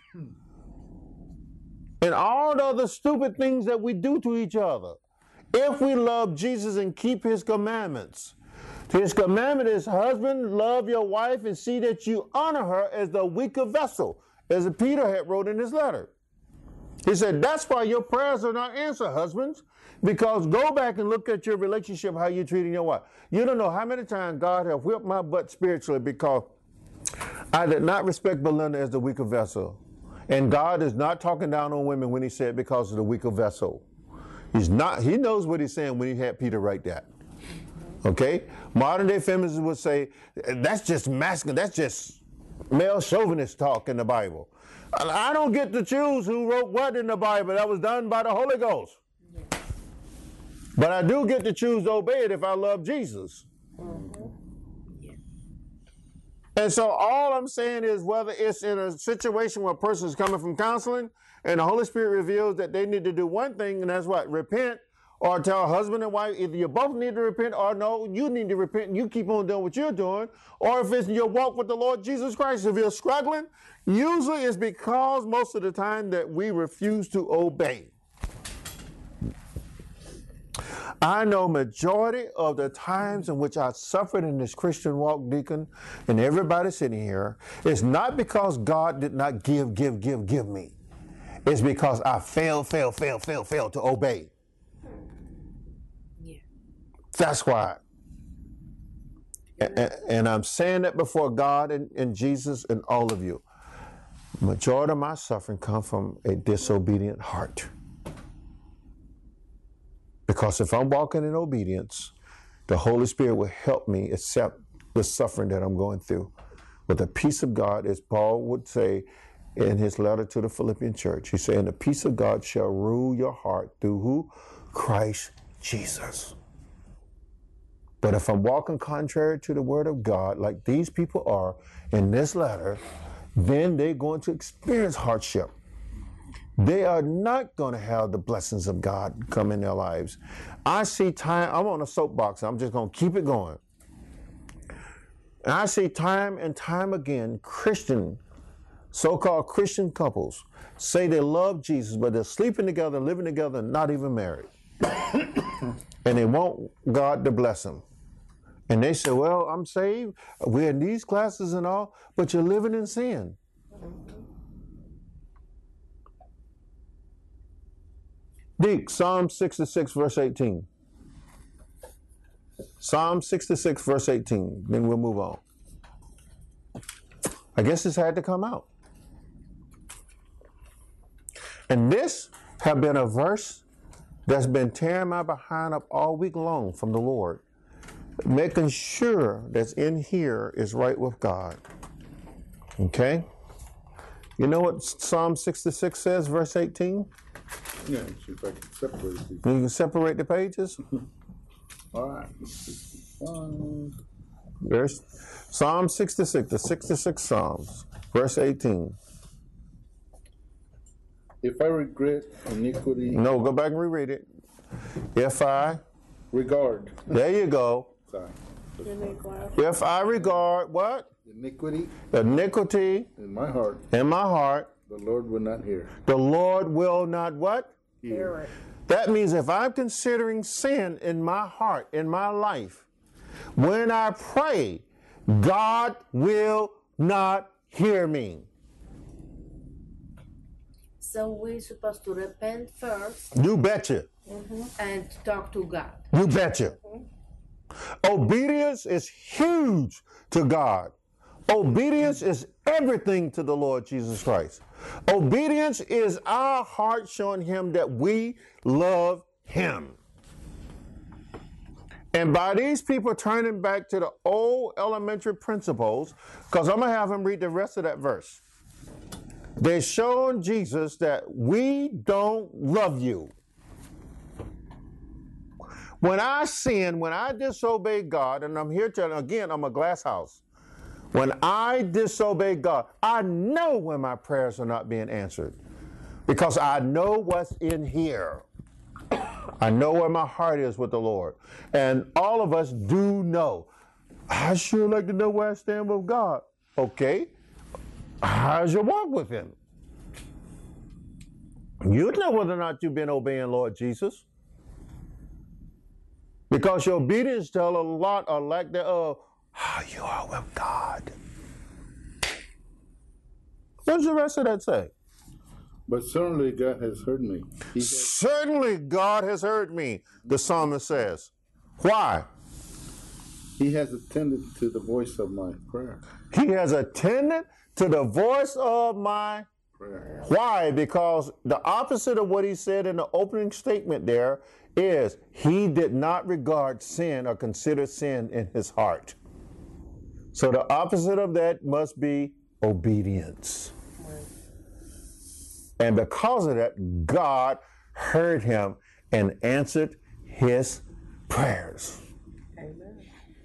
And all the other stupid things that we do to each other. If we love Jesus and keep his commandments. His commandment is, husband, love your wife and see that you honor her as the weaker vessel, as Peter had wrote in his letter. He said, that's why your prayers are not answered, husbands, because go back and look at your relationship, how you're treating your wife. You don't know how many times God has whipped my butt spiritually because I did not respect Belinda as the weaker vessel. And God is not talking down on women when he said because of the weaker vessel. He's not, he knows what he's saying when he had Peter write that. Okay? Modern day feminists would say, that's just masculine, that's just male chauvinist talk in the Bible. I don't get to choose who wrote what in the Bible. That was done by the Holy Ghost. But I do get to choose to obey it if I love Jesus. And so all I'm saying is, whether it's in a situation where a person is coming from counseling and the Holy Spirit reveals that they need to do one thing, and that's what? Repent. Or tell husband and wife, either you both need to repent, or no, you need to repent and you keep on doing what you're doing. Or if it's your walk with the Lord Jesus Christ, if you're struggling, usually it's because most of the time that we refuse to obey. I know majority of the times in which I suffered in this Christian walk, Deacon, and everybody sitting here, it's not because God did not give, give, give, give me. It's because I failed, failed, failed, failed, failed to obey. That's why. And, and I'm saying that before God and, and Jesus and all of you. Majority of my suffering comes from a disobedient heart. Because if I'm walking in obedience, the Holy Spirit will help me accept the suffering that I'm going through. With the peace of God, as Paul would say in his letter to the Philippian church, he's saying the peace of God shall rule your heart through who? Christ Jesus. But if I'm walking contrary to the word of God, like these people are in this letter, then they're going to experience hardship. They are not going to have the blessings of God come in their lives. I see time, I'm on a soapbox, I'm just going to keep it going. And I see time and time again, Christian, so-called Christian couples say they love Jesus, but they're sleeping together, living together, and not even married. And they want God to bless them. And they say, well, I'm saved, we're in these classes and all, but you're living in sin. Deke, Psalm sixty-six, verse eighteen. Psalm sixty-six, verse eighteen. Then we'll move on. I guess this had to come out. And this have been a verse that's been tearing my behind up all week long from the Lord. making sure that's in here is right with God. Okay? You know what Psalm sixty-six says, verse eighteen? Yeah, see if I can separate these. You can separate the pages. All right. sixty-one. There's Psalm sixty-six, the sixty-six Psalms, verse eighteen. If I regret iniquity, No, go back and reread it. If I, regard, there you go. sorry, If I regard what? iniquity Iniquity in my heart, in my heart, the Lord will not hear. the Lord will not what? Hear it. That means if I'm considering sin in my heart, in my life, when I pray, God will not hear me. So we're supposed to repent first You betcha. and talk to God. You betcha. Obedience is huge to God. Obedience is everything to the Lord Jesus Christ. Obedience is our heart showing him that we love him. And by these people turning back to the old elementary principles, because I'm going to have him read the rest of that verse. They're showing Jesus that we don't love you. When I sin, when I disobey God, and I'm here to, again, I'm a glass house. When I disobey God, I know when my prayers are not being answered because I know what's in here. I know where my heart is with the Lord. And all of us do know. I sure like to know where I stand with God. Okay. How's your walk with him? You know whether or not you've been obeying Lord Jesus. Because your obedience tell a lot or lack thereof how you are with God. What does the rest of that say? But certainly God has heard me. He has, Certainly God has heard me, the psalmist says. Why? he has attended to the voice of my prayer. He has attended to the voice of my prayer. Why? Because the opposite of what he said in the opening statement there is he did not regard sin or consider sin in his heart. So the opposite of that must be obedience. And because of that, God heard him and answered his prayers. Amen.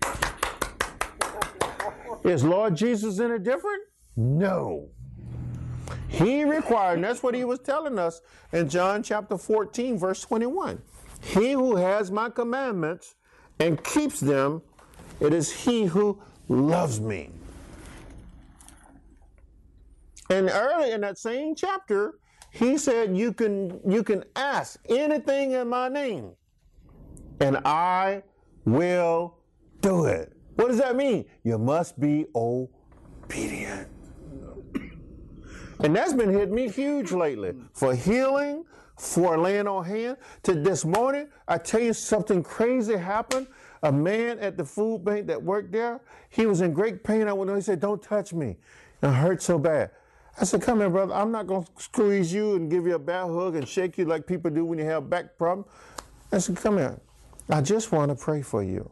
Is Lord Jesus any different? No. He required, and that's what he was telling us in John chapter fourteen, verse twenty-one. He who has my commandments and keeps them, it is he who loves me. And early in that same chapter, he said, you can, you can ask anything in my name, and I will do it. What does that mean? You must be obedient. And that's been hitting me huge lately. For healing, for laying on hands. To this morning, I tell you something crazy happened. A man at the food bank that worked there, he was in great pain. I went on, he said, don't touch me. It hurt so bad. I said, come here, brother. I'm not going to squeeze you and give you a bad hug and shake you like people do when you have back problems. I said, come here. I just want to pray for you.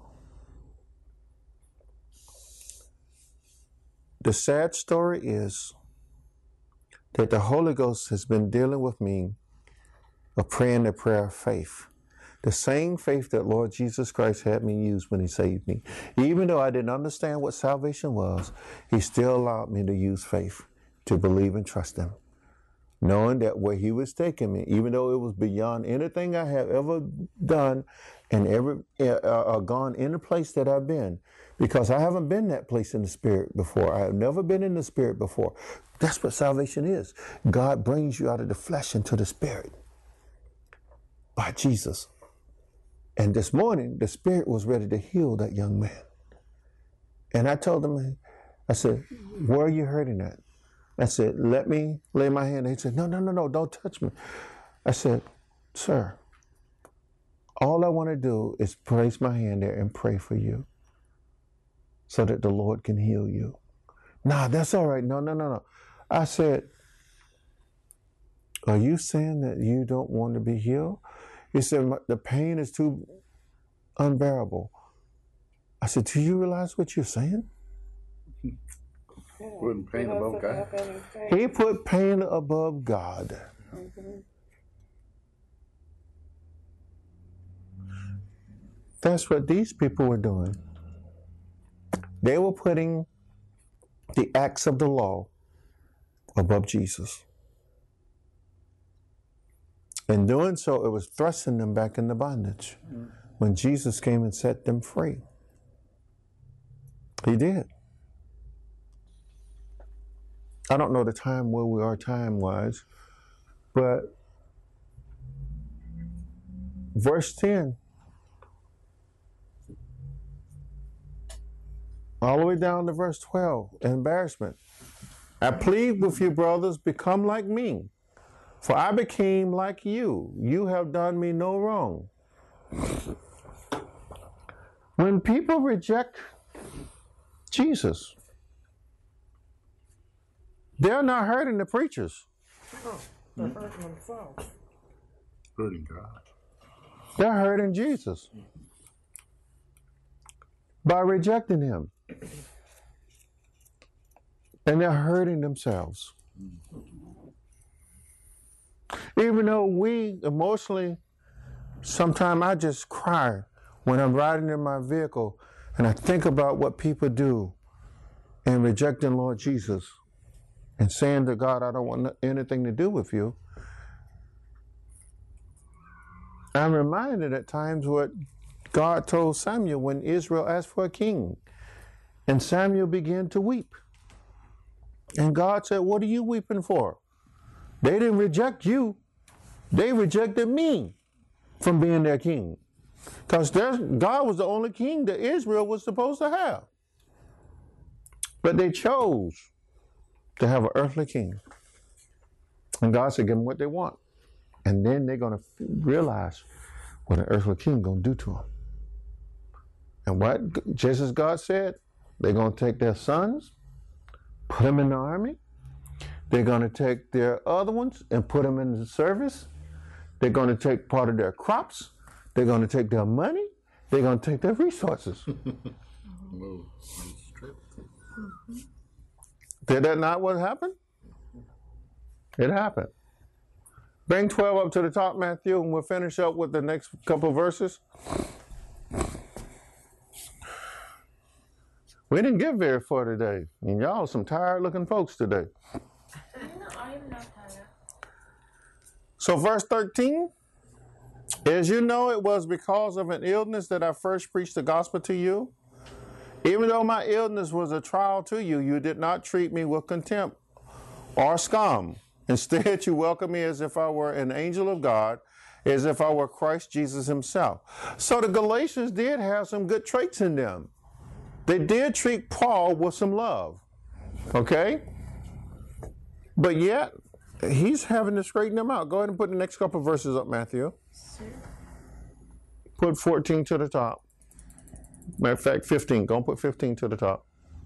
The sad story is that the Holy Ghost has been dealing with me of praying the prayer of faith. The same faith that Lord Jesus Christ had me use when he saved me. Even though I didn't understand what salvation was, he still allowed me to use faith to believe and trust him. Knowing that where he was taking me, even though it was beyond anything I have ever done and ever uh, uh, gone in the place that I've been, because I haven't been that place in the spirit before. I have never been in the spirit before. That's what salvation is. God brings you out of the flesh into the spirit by Jesus. And this morning, the spirit was ready to heal that young man. And I told him, I said, where are you hurting at? I said, let me lay my hand. He said, no, no, no, no, don't touch me. I said, sir, all I want to do is place my hand there and pray for you so that the Lord can heal you. Nah, that's all right. No, no, no, no. I said, are you saying that you don't want to be healed? He said, the pain is too unbearable. I said, do you realize what you're saying? Putting pain He above doesn't God. have any faith. He put pain above God. That's what these people were doing. They were putting the acts of the law above Jesus. In doing so, it was thrusting them back into bondage when Jesus came and set them free. He did. I don't know the time where we are time-wise, but verse ten, all the way down to verse twelve, embarrassment. I plead with you, brothers, become like me, for I became like you. You have done me no wrong. When people reject Jesus, they're not hurting the preachers. They're hurting themselves. Hurting God. They're hurting Jesus by rejecting him. And they're hurting themselves. Even though we emotionally, sometimes I just cry when I'm riding in my vehicle and I think about what people do in rejecting Lord Jesus and saying to God, I don't want anything to do with you. I'm reminded at times what God told Samuel when Israel asked for a king. And Samuel began to weep. And God said, what are you weeping for? They didn't reject you. They rejected me from being their king. Because God was the only king that Israel was supposed to have. But they chose to have an earthly king. And God said, give them what they want. And then they're going to realize what an earthly king is going to do to them. And what, just as God said, they're going to take their sons, put them in the army. They're going to take their other ones and put them in the service. They're going to take part of their crops. They're going to take their money. They're going to take their resources. Move. Did that not what happened? It happened. Bring twelve up to the top, Matthew, and we'll finish up with the next couple of verses. We didn't get very far today. And y'all some tired-looking folks today. No, I am not tired. So verse thirteen, as you know, it was because of an illness that I first preached the gospel to you. Even though my illness was a trial to you, you did not treat me with contempt or scum. Instead, you welcomed me as if I were an angel of God, as if I were Christ Jesus himself. So the Galatians did have some good traits in them. They did treat Paul with some love. Okay? But yet, he's having to straighten them out. Go ahead and put the next couple of verses up, Matthew. Put fourteen to the top. Matter of fact, fifteen. Go and put fifteen to the top.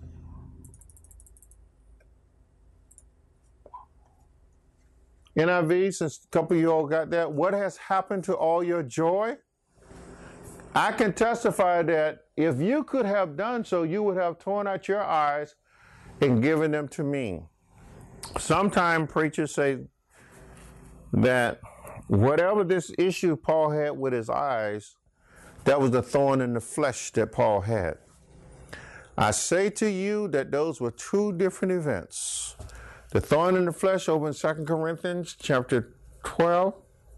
N I V, since a couple of you all got that, what has happened to all your joy? I can testify that if you could have done so, you would have torn out your eyes and given them to me. Sometimes preachers say that whatever this issue Paul had with his eyes, that was the thorn in the flesh that Paul had. I say to you that those were two different events. The thorn in the flesh over in Second Corinthians chapter twelve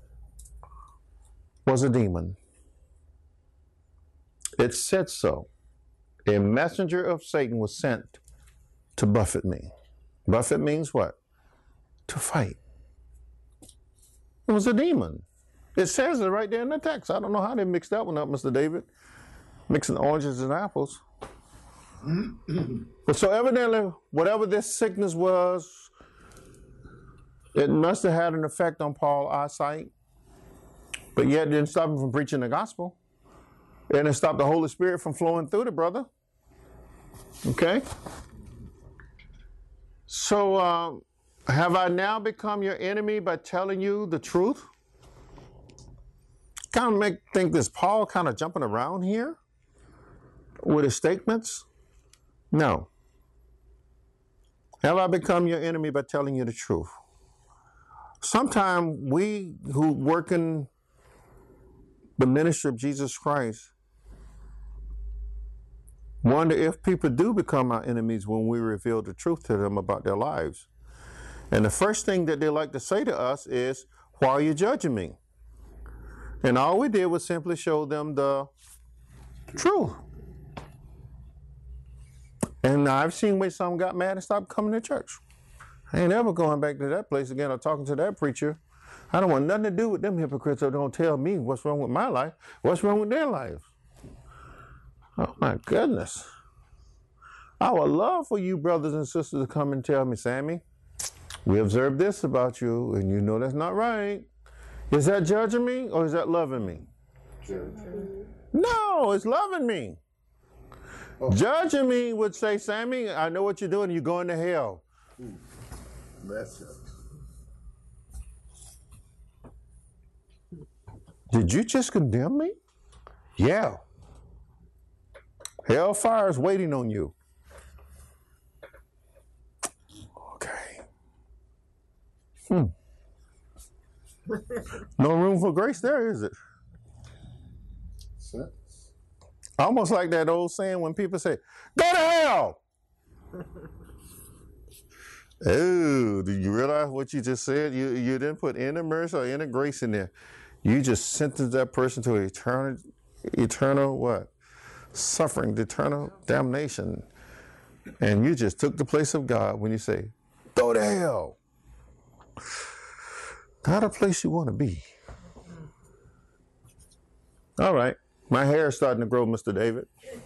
was a demon. It said so. A messenger of Satan was sent to buffet me. Buffet means what? To fight. It was a demon. It says it right there in the text. I don't know how they mixed that one up, Mister David. Mixing oranges and apples. But so evidently, whatever this sickness was, it must have had an effect on Paul's eyesight. But yet it didn't stop him from preaching the gospel. It didn't stop the Holy Spirit from flowing through the brother. Okay? So, uh, have I now become your enemy by telling you the truth? Kind of make think this Paul kind of jumping around here. with his statements? No. Have I become your enemy by telling you the truth? Sometimes we who work in the ministry of Jesus Christ wonder if people do become our enemies when we reveal the truth to them about their lives. And the first thing that they like to say to us is, why are you judging me? And all we did was simply show them the truth. And I've seen where some got mad and stopped coming to church. I ain't ever going back to that place again or talking to that preacher. I don't want nothing to do with them hypocrites that don't tell me what's wrong with my life, what's wrong with their lives. Oh my goodness. I would love for you brothers and sisters to come and tell me, Sammy, we observed this about you and you know that's not right. Is that judging me or is that loving me? Judging. No, it's loving me. Oh. Judging me would say, Sammy, I know what you're doing. You're going to hell. Ooh, that's it. Did you just condemn me? Yeah. Hellfire is waiting on you. Okay. Hmm. No room for grace there, is it? Sense. Almost like that old saying when people say, go to hell! Oh, do you realize what you just said? You you didn't put any mercy or any grace in there. You just sentenced that person to eternal, eternal what? Suffering, eternal damnation. And you just took the place of God when you say, go to hell. Not a place you want to be. All right. My hair is starting to grow, Mister David.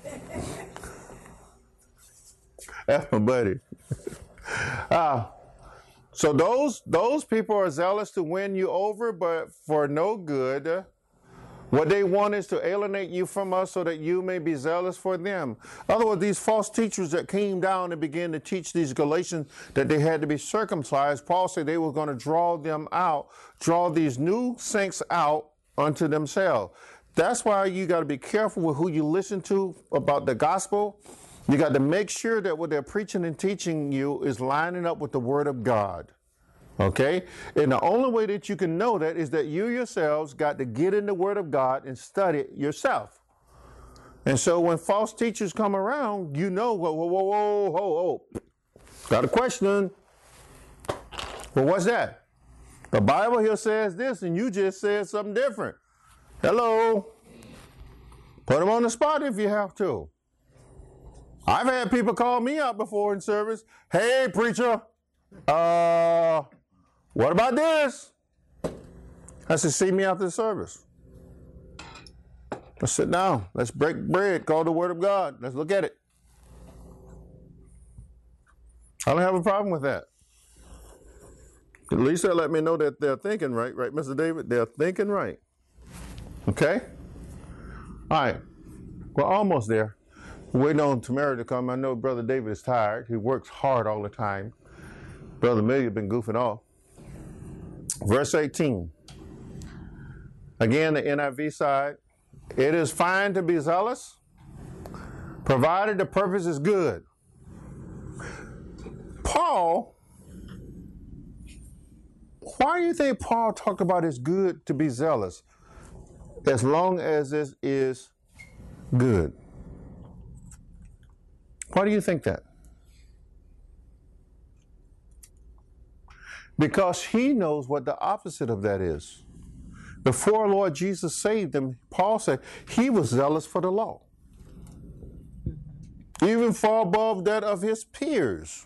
That's my buddy. uh, so those those people are zealous to win you over, but for no good. What they want is to alienate you from us so that you may be zealous for them. In other words, these false teachers that came down and began to teach these Galatians that they had to be circumcised, Paul said they were going to draw them out, draw these new saints out unto themselves. That's why you got to be careful with who you listen to about the gospel. You got to make sure that what they're preaching and teaching you is lining up with the word of God. Okay? And the only way that you can know that is that you yourselves got to get in the Word of God and study it yourself. And so when false teachers come around, you know, whoa, whoa, whoa, whoa, whoa, whoa. Got a question. Well, what's that? The Bible here says this, and you just said something different. Hello? Put them on the spot if you have to. I've had people call me up before in service. Hey, preacher. Uh... What about this? I said, see me after the service. Let's sit down. Let's break bread. Call the Word of God. Let's look at it. I don't have a problem with that. At least they'll let me know that they're thinking right, right, Mister David? They're thinking right. Okay? All right. We're almost there. We're waiting on Tamara to come. I know Brother David is tired. He works hard all the time. Brother Millie has been goofing off. Verse eighteen. Again, the N I V side. It is fine to be zealous, provided the purpose is good. Paul, why do you think Paul talked about it's good to be zealous as long as it is good? Why do you think that? Because he knows what the opposite of that is. Before Lord Jesus saved him, Paul said he was zealous for the law, even far above that of his peers.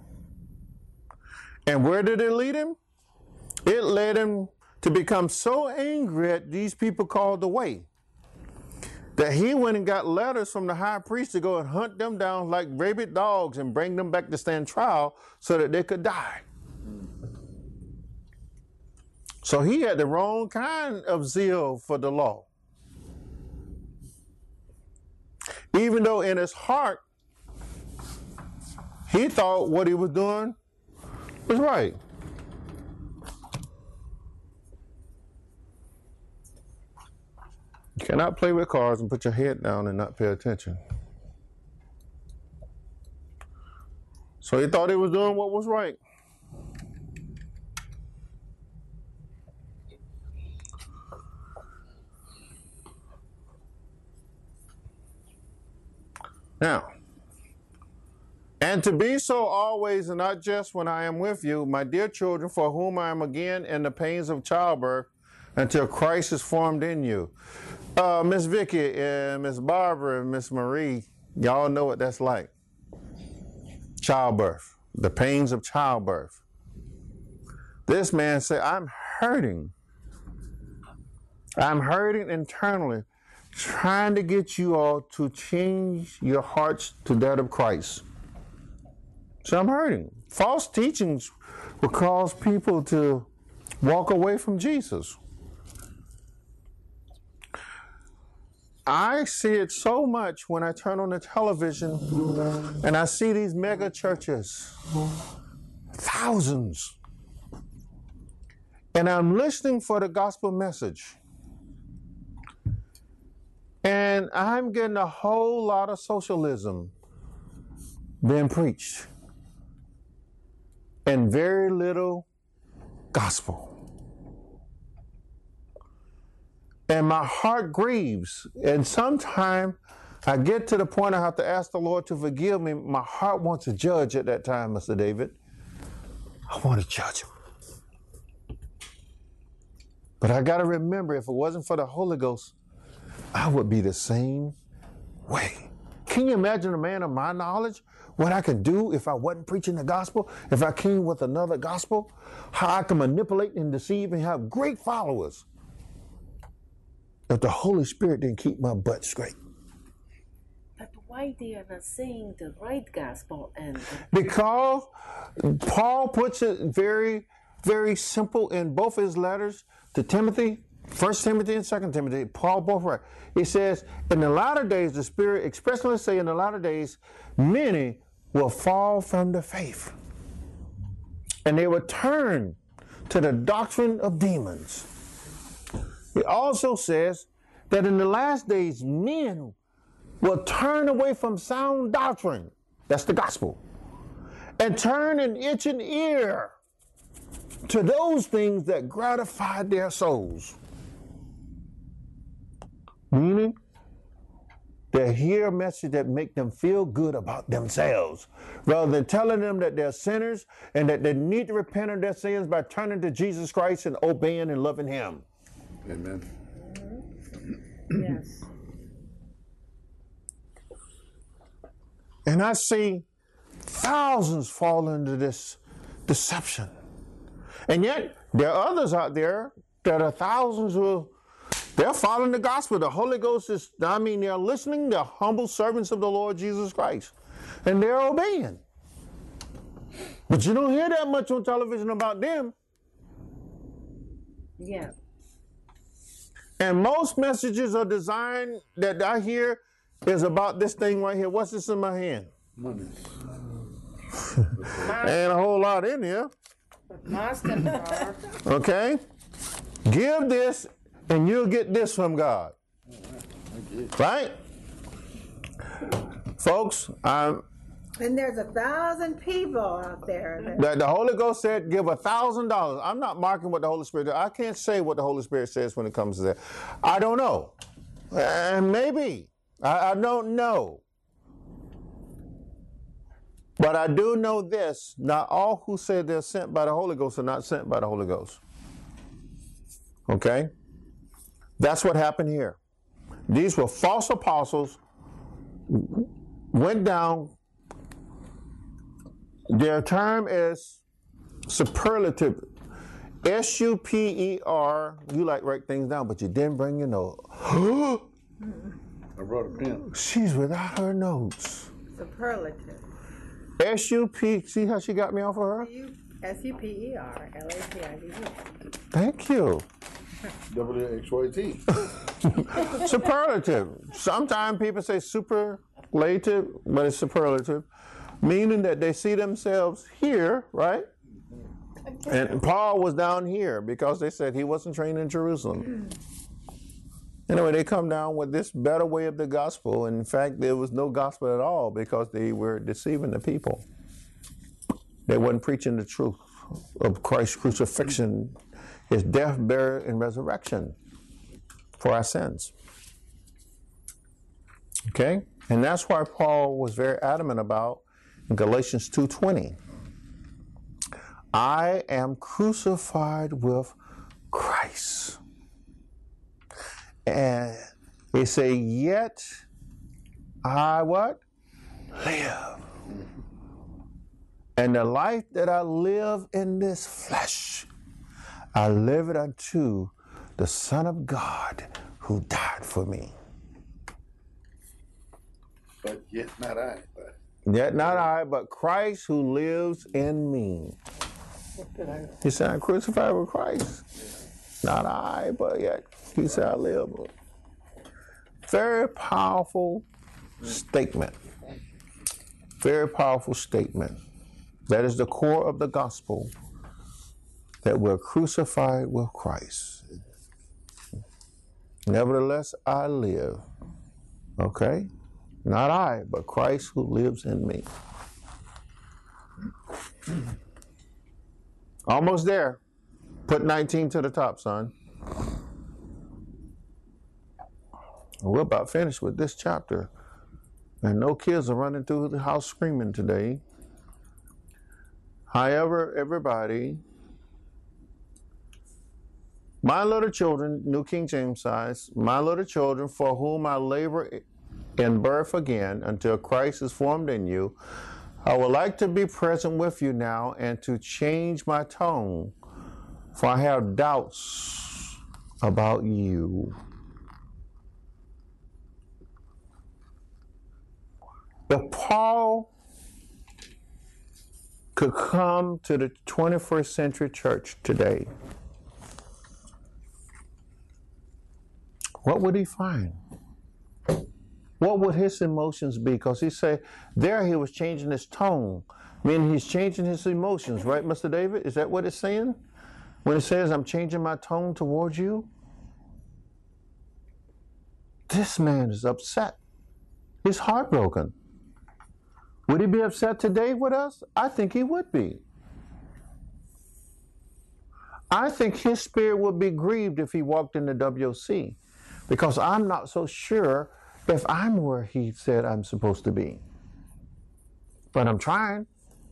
And where did it lead him? It led him to become so angry at these people called the Way that he went and got letters from the high priest to go and hunt them down like rabid dogs and bring them back to stand trial so that they could die. So he had the wrong kind of zeal for the law. Even though in his heart, he thought what he was doing was right. You cannot play with cars and put your head down and not pay attention. So he thought he was doing what was right. Now, and to be so always and not just when I am with you, my dear children, for whom I am again in the pains of childbirth until Christ is formed in you. Uh, Miss Vicky and Miss Barbara and Miss Marie, y'all know what that's like. Childbirth, the pains of childbirth. This man said, I'm hurting. I'm hurting internally, trying to get you all to change your hearts to that of Christ. So I'm hurting. False teachings will cause people to walk away from Jesus. I see it so much when I turn on the television and I see these mega churches, thousands, and I'm listening for the gospel message. And I'm getting a whole lot of socialism being preached and very little gospel. And my heart grieves. And sometimes I get to the point I have to ask the Lord to forgive me. My heart wants to judge at that time, Mister David. I want to judge him. But I got to remember, if it wasn't for the Holy Ghost, I would be the same way. Can you imagine a man of my knowledge, what I could do if I wasn't preaching the gospel, if I came with another gospel, how I can manipulate and deceive and have great followers if the Holy Spirit didn't keep my butt straight? But why they are not saying the right gospel? And Because Paul puts it very, very simple in both his letters to Timothy, First Timothy and Second Timothy. Paul both right. He says, in the latter days, the Spirit expressly say in the latter days, many will fall from the faith, and they will turn to the doctrine of demons. He also says that in the last days, men will turn away from sound doctrine, that's the gospel, and turn an itching ear to those things that gratify their souls. Meaning, they hear a message that make them feel good about themselves, rather than telling them that they're sinners and that they need to repent of their sins by turning to Jesus Christ and obeying and loving Him. Amen. Yes. And I see thousands fall into this deception. And yet, there are others out there that are thousands who, they're following the gospel. The Holy Ghost is, I mean, they're listening. They're humble servants of the Lord Jesus Christ. And they're obeying. But you don't hear that much on television about them. Yeah. And most messages are designed that I hear is about this thing right here. What's this in my hand? Money. Ain't a whole lot in here. Mastercard. Okay? Give this and you'll get this from God. Right? Folks, I'm, And there's a thousand people out there that the, the Holy Ghost said give a thousand dollars. I'm not marking what the Holy Spirit does. I can't say what the Holy Spirit says when it comes to that. I don't know. And maybe. I, I don't know. But I do know this. Not all who say they're sent by the Holy Ghost are not sent by the Holy Ghost. Okay? That's what happened here. These were false apostles, went down. Their term is superlative. S U P E R. You like write things down, but you didn't bring your note. I brought a pen. She's without her notes. superlative. S U P, see how she got me off of her? S U P E R L A T I V E. Thank you. W X Y T. Superlative. Sometimes people say superlative, but it's superlative, meaning that they see themselves here, right? And Paul was down here because they said he wasn't trained in Jerusalem. Anyway, they come down with this better way of the gospel. In fact, there was no gospel at all because they were deceiving the people. They wasn't preaching the truth of Christ's crucifixion, his death, burial, and resurrection for our sins. Okay? And that's why Paul was very adamant about in Galatians two twenty. I am crucified with Christ. And they say, yet I what? Live. And the life that I live in this flesh, I live it unto the Son of God who died for me. But yet not I. But. Yet not I, but Christ who lives in me. He said, I'm crucified with Christ. Not I, but yet he said, I live. Very powerful statement. Very powerful statement. That is the core of the gospel, that we're crucified with Christ. Nevertheless, I live. Okay? Not I, but Christ who lives in me. Almost there. Put nineteen to the top, son. We're about finished with this chapter. And no kids are running through the house screaming today. However, everybody, my little children, New King James size, my little children, for whom I labor in birth again until Christ is formed in you, I would like to be present with you now and to change my tone, for I have doubts about you. If Paul could come to the twenty-first century church today, what would he find? What would his emotions be? Because he said there he was changing his tone, meaning he's changing his emotions, right, Mister David? Is that what it's saying? When it says, I'm changing my tone towards you? This man is upset. He's heartbroken. Would he be upset today with us? I think he would be. I think his spirit would be grieved if he walked in the W O C, because I'm not so sure if I'm where he said I'm supposed to be. But I'm trying.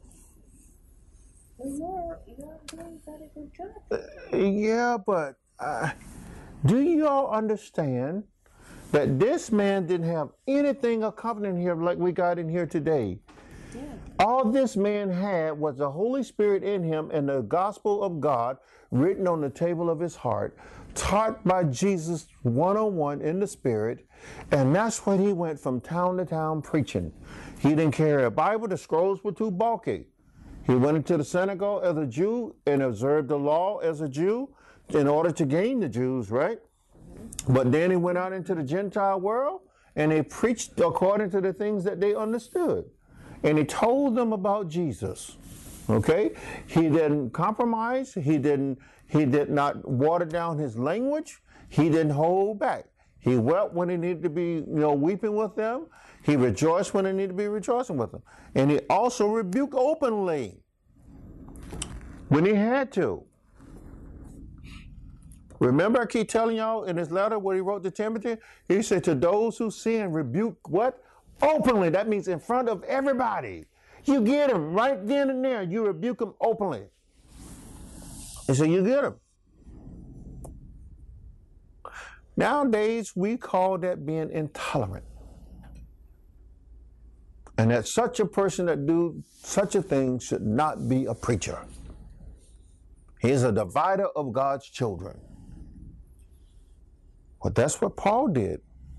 You're, you're doing a very good job. Uh, yeah, but uh, do you all understand that this man didn't have anything accompanying him like we got in here today? Yeah. All this man had was the Holy Spirit in him and the gospel of God written on the table of his heart, taught by Jesus one-on-one in the Spirit, and that's what he went from town to town preaching. He didn't carry a Bible. The scrolls were too bulky. He went into the synagogue as a Jew and observed the law as a Jew in order to gain the Jews, right? But then he went out into the Gentile world and they preached according to the things that they understood. And he told them about Jesus. Okay? He didn't compromise. He didn't, he did not water down his language. He didn't hold back. He wept when he needed to be, you know, weeping with them. He rejoiced when he needed to be rejoicing with them. And he also rebuked openly when he had to. Remember, I keep telling y'all in his letter what he wrote to Timothy? He said, to those who sin, rebuke what? Openly. That means in front of everybody. You get him right then and there. You rebuke him openly. And so you get him. Nowadays, we call that being intolerant. And that such a person that do such a thing should not be a preacher. He's a divider of God's children. But that's what Paul did.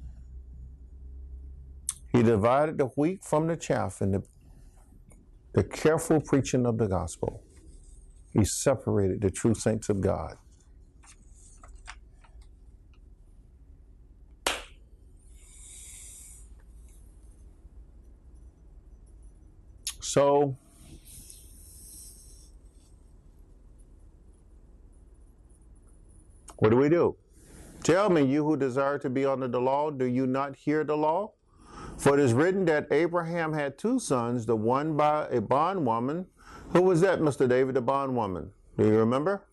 He divided the wheat from the chaff in the, the careful preaching of the gospel. He separated the true saints of God. So, what do we do? Tell me, you who desire to be under the law, do you not hear the law? For it is written that Abraham had two sons, the one by a bondwoman, Who was that, Mister David, the bondwoman? Do you remember?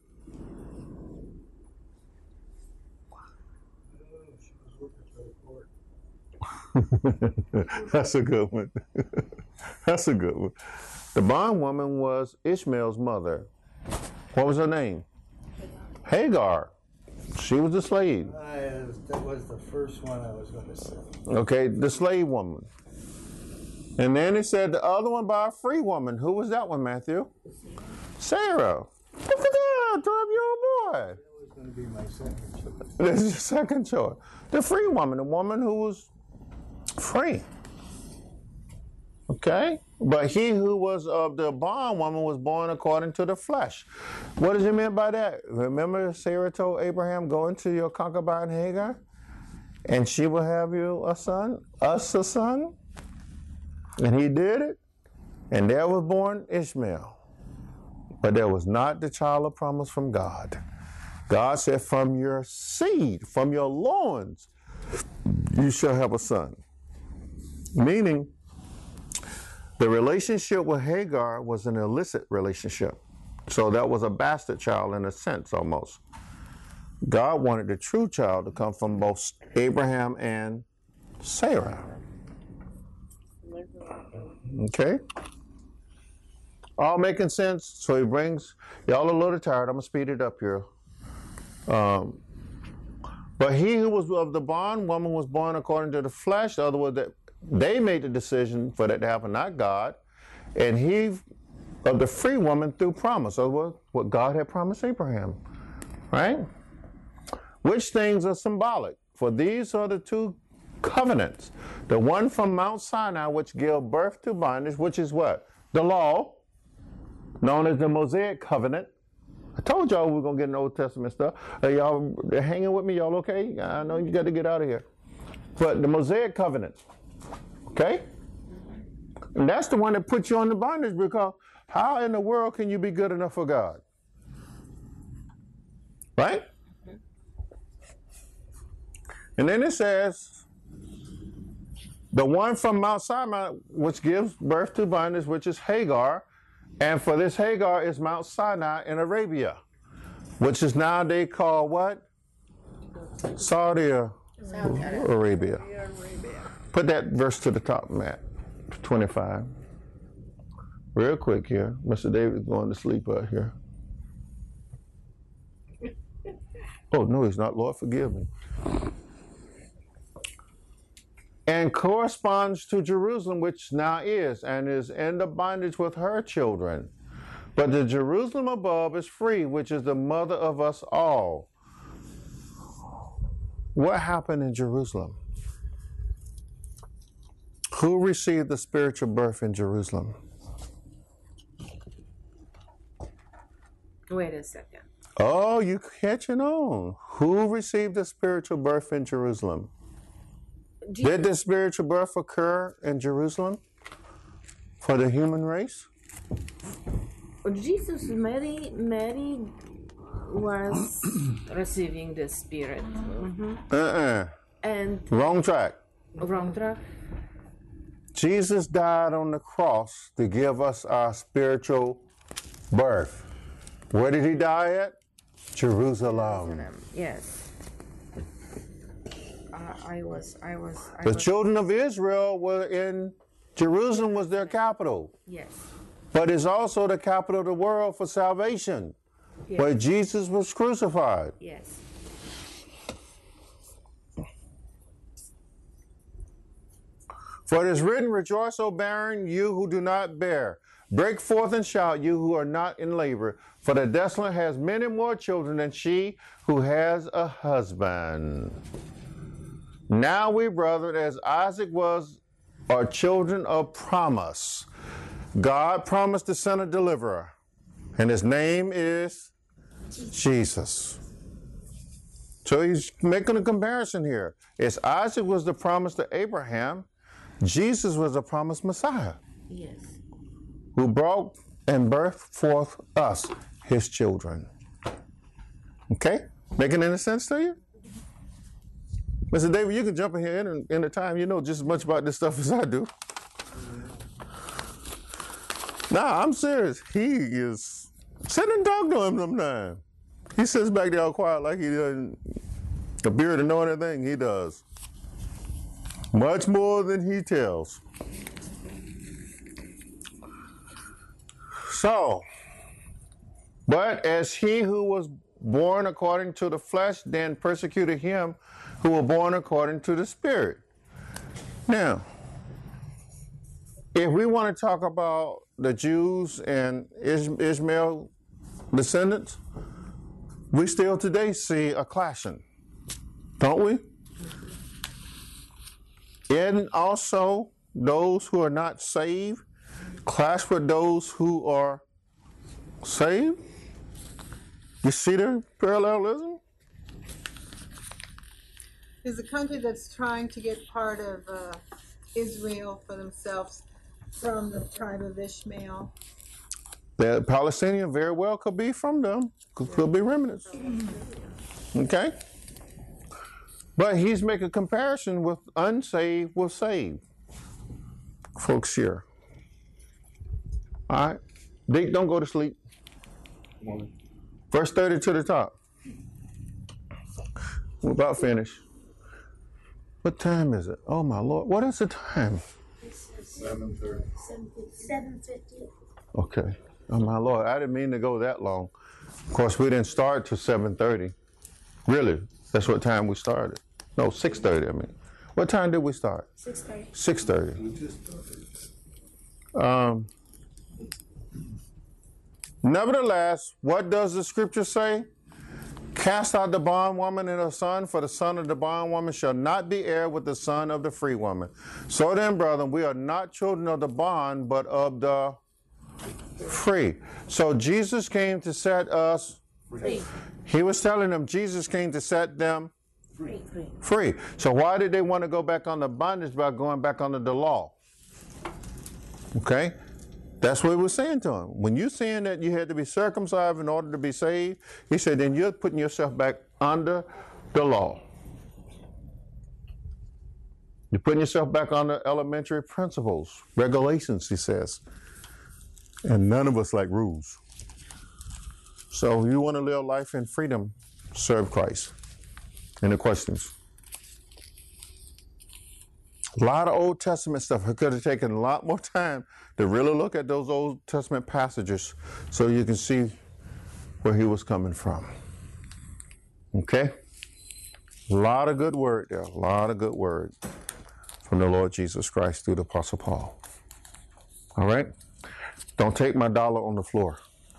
That's a good one. That's a good one. The bondwoman was Ishmael's mother. What was her name? Hagar. She was the slave. I, that was the first one I was going to say. Okay, the slave woman. And then he said the other one by a free woman. Who was that one, Matthew? Sarah. Look at that, twelve-year-old boy. That was going to be my second choice. This is your second choice. The free woman, the woman who was free. Okay? But he who was of the bondwoman was born according to the flesh. What does he mean by that? Remember Sarah told Abraham, go into your concubine Hagar, and she will have you a son, us a son? And he did it, and there was born Ishmael. But there was not the child of promise from God. God said, from your seed, from your loins, you shall have a son. Meaning, the relationship with Hagar was an illicit relationship. So that was a bastard child in a sense, almost. God wanted the true child to come from both Abraham and Sarah. Okay? All making sense? So he brings, y'all are a little tired, I'm going to speed it up here. Um, but he who was of the bondwoman was born according to the flesh. In other words, that they made the decision for that to happen, not God. And he of the free woman through promise. So what, what God had promised Abraham. Right? Which things are symbolic? For these are the two covenants. The one from Mount Sinai, which gave birth to bondage, which is what? The law, known as the Mosaic covenant. I told y'all we were going to get in Old Testament stuff. Are y'all hanging with me? Y'all okay? I know you got to get out of here. But the Mosaic covenant, okay? And that's the one that puts you on the bondage, because how in the world can you be good enough for God? Right? And then it says, the one from Mount Sinai, which gives birth to bondage, which is Hagar. And for this Hagar is Mount Sinai in Arabia, which is now they call what? Saudi Arabia. Put that verse to the top, Matt. twenty-five. Real quick here. Mister David's going to sleep out here. Oh, no, he's not. Lord, forgive me. And corresponds to Jerusalem, which now is, and is in the bondage with her children. But the Jerusalem above is free, which is the mother of us all. What happened in Jerusalem? Who received the spiritual birth in Jerusalem? Wait a second. Oh, you catching on. Who received the spiritual birth in Jerusalem? Jesus. Did the spiritual birth occur in Jerusalem for the human race? Jesus, Mary, Mary was receiving the Spirit. Mm-hmm. Uh-uh. And Wrong track. wrong track. Jesus died on the cross to give us our spiritual birth. Where did he die at? Jerusalem. Yes. I, I was, I was, I The was, children of Israel were in Jerusalem was their capital, yes. but it's also the capital of the world for salvation, Yes. where Jesus was crucified. Yes. For it is written, rejoice, O barren, you who do not bear. Break forth and shout, you who are not in labor. For the desolate has many more children than she who has a husband. Now we, brethren, as Isaac was, are children of promise. God promised to send a deliverer, and his name is Jesus. So he's making a comparison here. As Isaac was the promise to Abraham, Jesus was the promised Messiah, Yes. who brought and birthed forth us, his children. Okay? Making any sense to you? Mister David, you can jump in here in, in the time. You know just as much about this stuff as I do. Nah, I'm serious. He is sit and talk to him sometimes. He sits back there all quiet like he doesn't appear to know anything. He does. Much more than he tells. So, but as he who was born according to the flesh then persecuted him who were born according to the Spirit. Now, if we want to talk about the Jews and Ishmael descendants, we still today see a clashing, don't we? And also those who are not saved clash with those who are saved. You see the parallelism? There's a country that's trying to get part of uh, Israel for themselves from the tribe of Ishmael. The Palestinian very well could be from them, could, could be remnants. Okay? But he's making a comparison with unsaved with saved folks here. All right? Dick, don't go to sleep. Verse thirty to the top. We're about finished. What time is it? Oh my Lord, what is the time? seven thirty. seven fifty. Okay. Oh my Lord, I didn't mean to go that long. Of course, we didn't start till seven thirty. Really, that's what time we started. No, six thirty, I mean. What time did we start? six thirty. six thirty. We just started. Um, nevertheless, what does the scripture say? Cast out the bondwoman and her son, for the son of the bondwoman shall not be heir with the son of the free woman. So then, brethren, we are not children of the bond, but of the free. So Jesus came to set us Free. He was telling them Jesus came to set them Free. Free. free. So why did they want to go back under bondage by going back under the law? Okay? That's what he was saying to him. When you're saying that you had to be circumcised in order to be saved, he said, then you're putting yourself back under the law. You're putting yourself back under elementary principles, regulations, he says. And none of us like rules. So you want to live life in freedom, serve Christ. Any questions? A lot of Old Testament stuff. It could have taken a lot more time to really look at those Old Testament passages so you can see where he was coming from. Okay? A lot of good word there. A lot of good word from the Lord Jesus Christ through the Apostle Paul. All right? Don't take my dollar on the floor.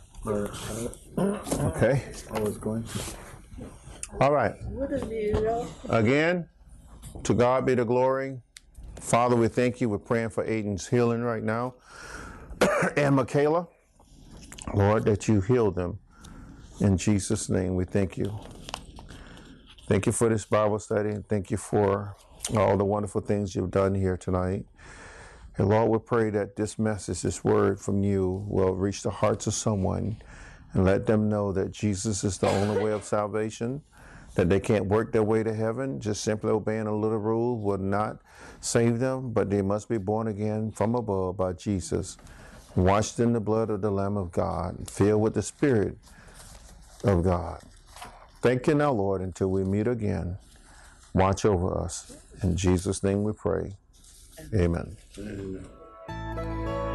Okay? I was going to. All right. What a deal. Again, to God be the glory. Father, we thank you. We're praying for Aiden's healing right now. And Michaela, Lord, that you heal them. In Jesus' name, we thank you. Thank you for this Bible study, and thank you for all the wonderful things you've done here tonight. And Lord, we pray that this message, this word from you, will reach the hearts of someone and let them know that Jesus is the only way of salvation, that they can't work their way to heaven. Just simply obeying a little rule will not save them, but they must be born again from above by Jesus, washed in the blood of the Lamb of God, filled with the Spirit of God. Thank you now, Lord, until we meet again. Watch over us. In Jesus' name we pray. Amen. Amen.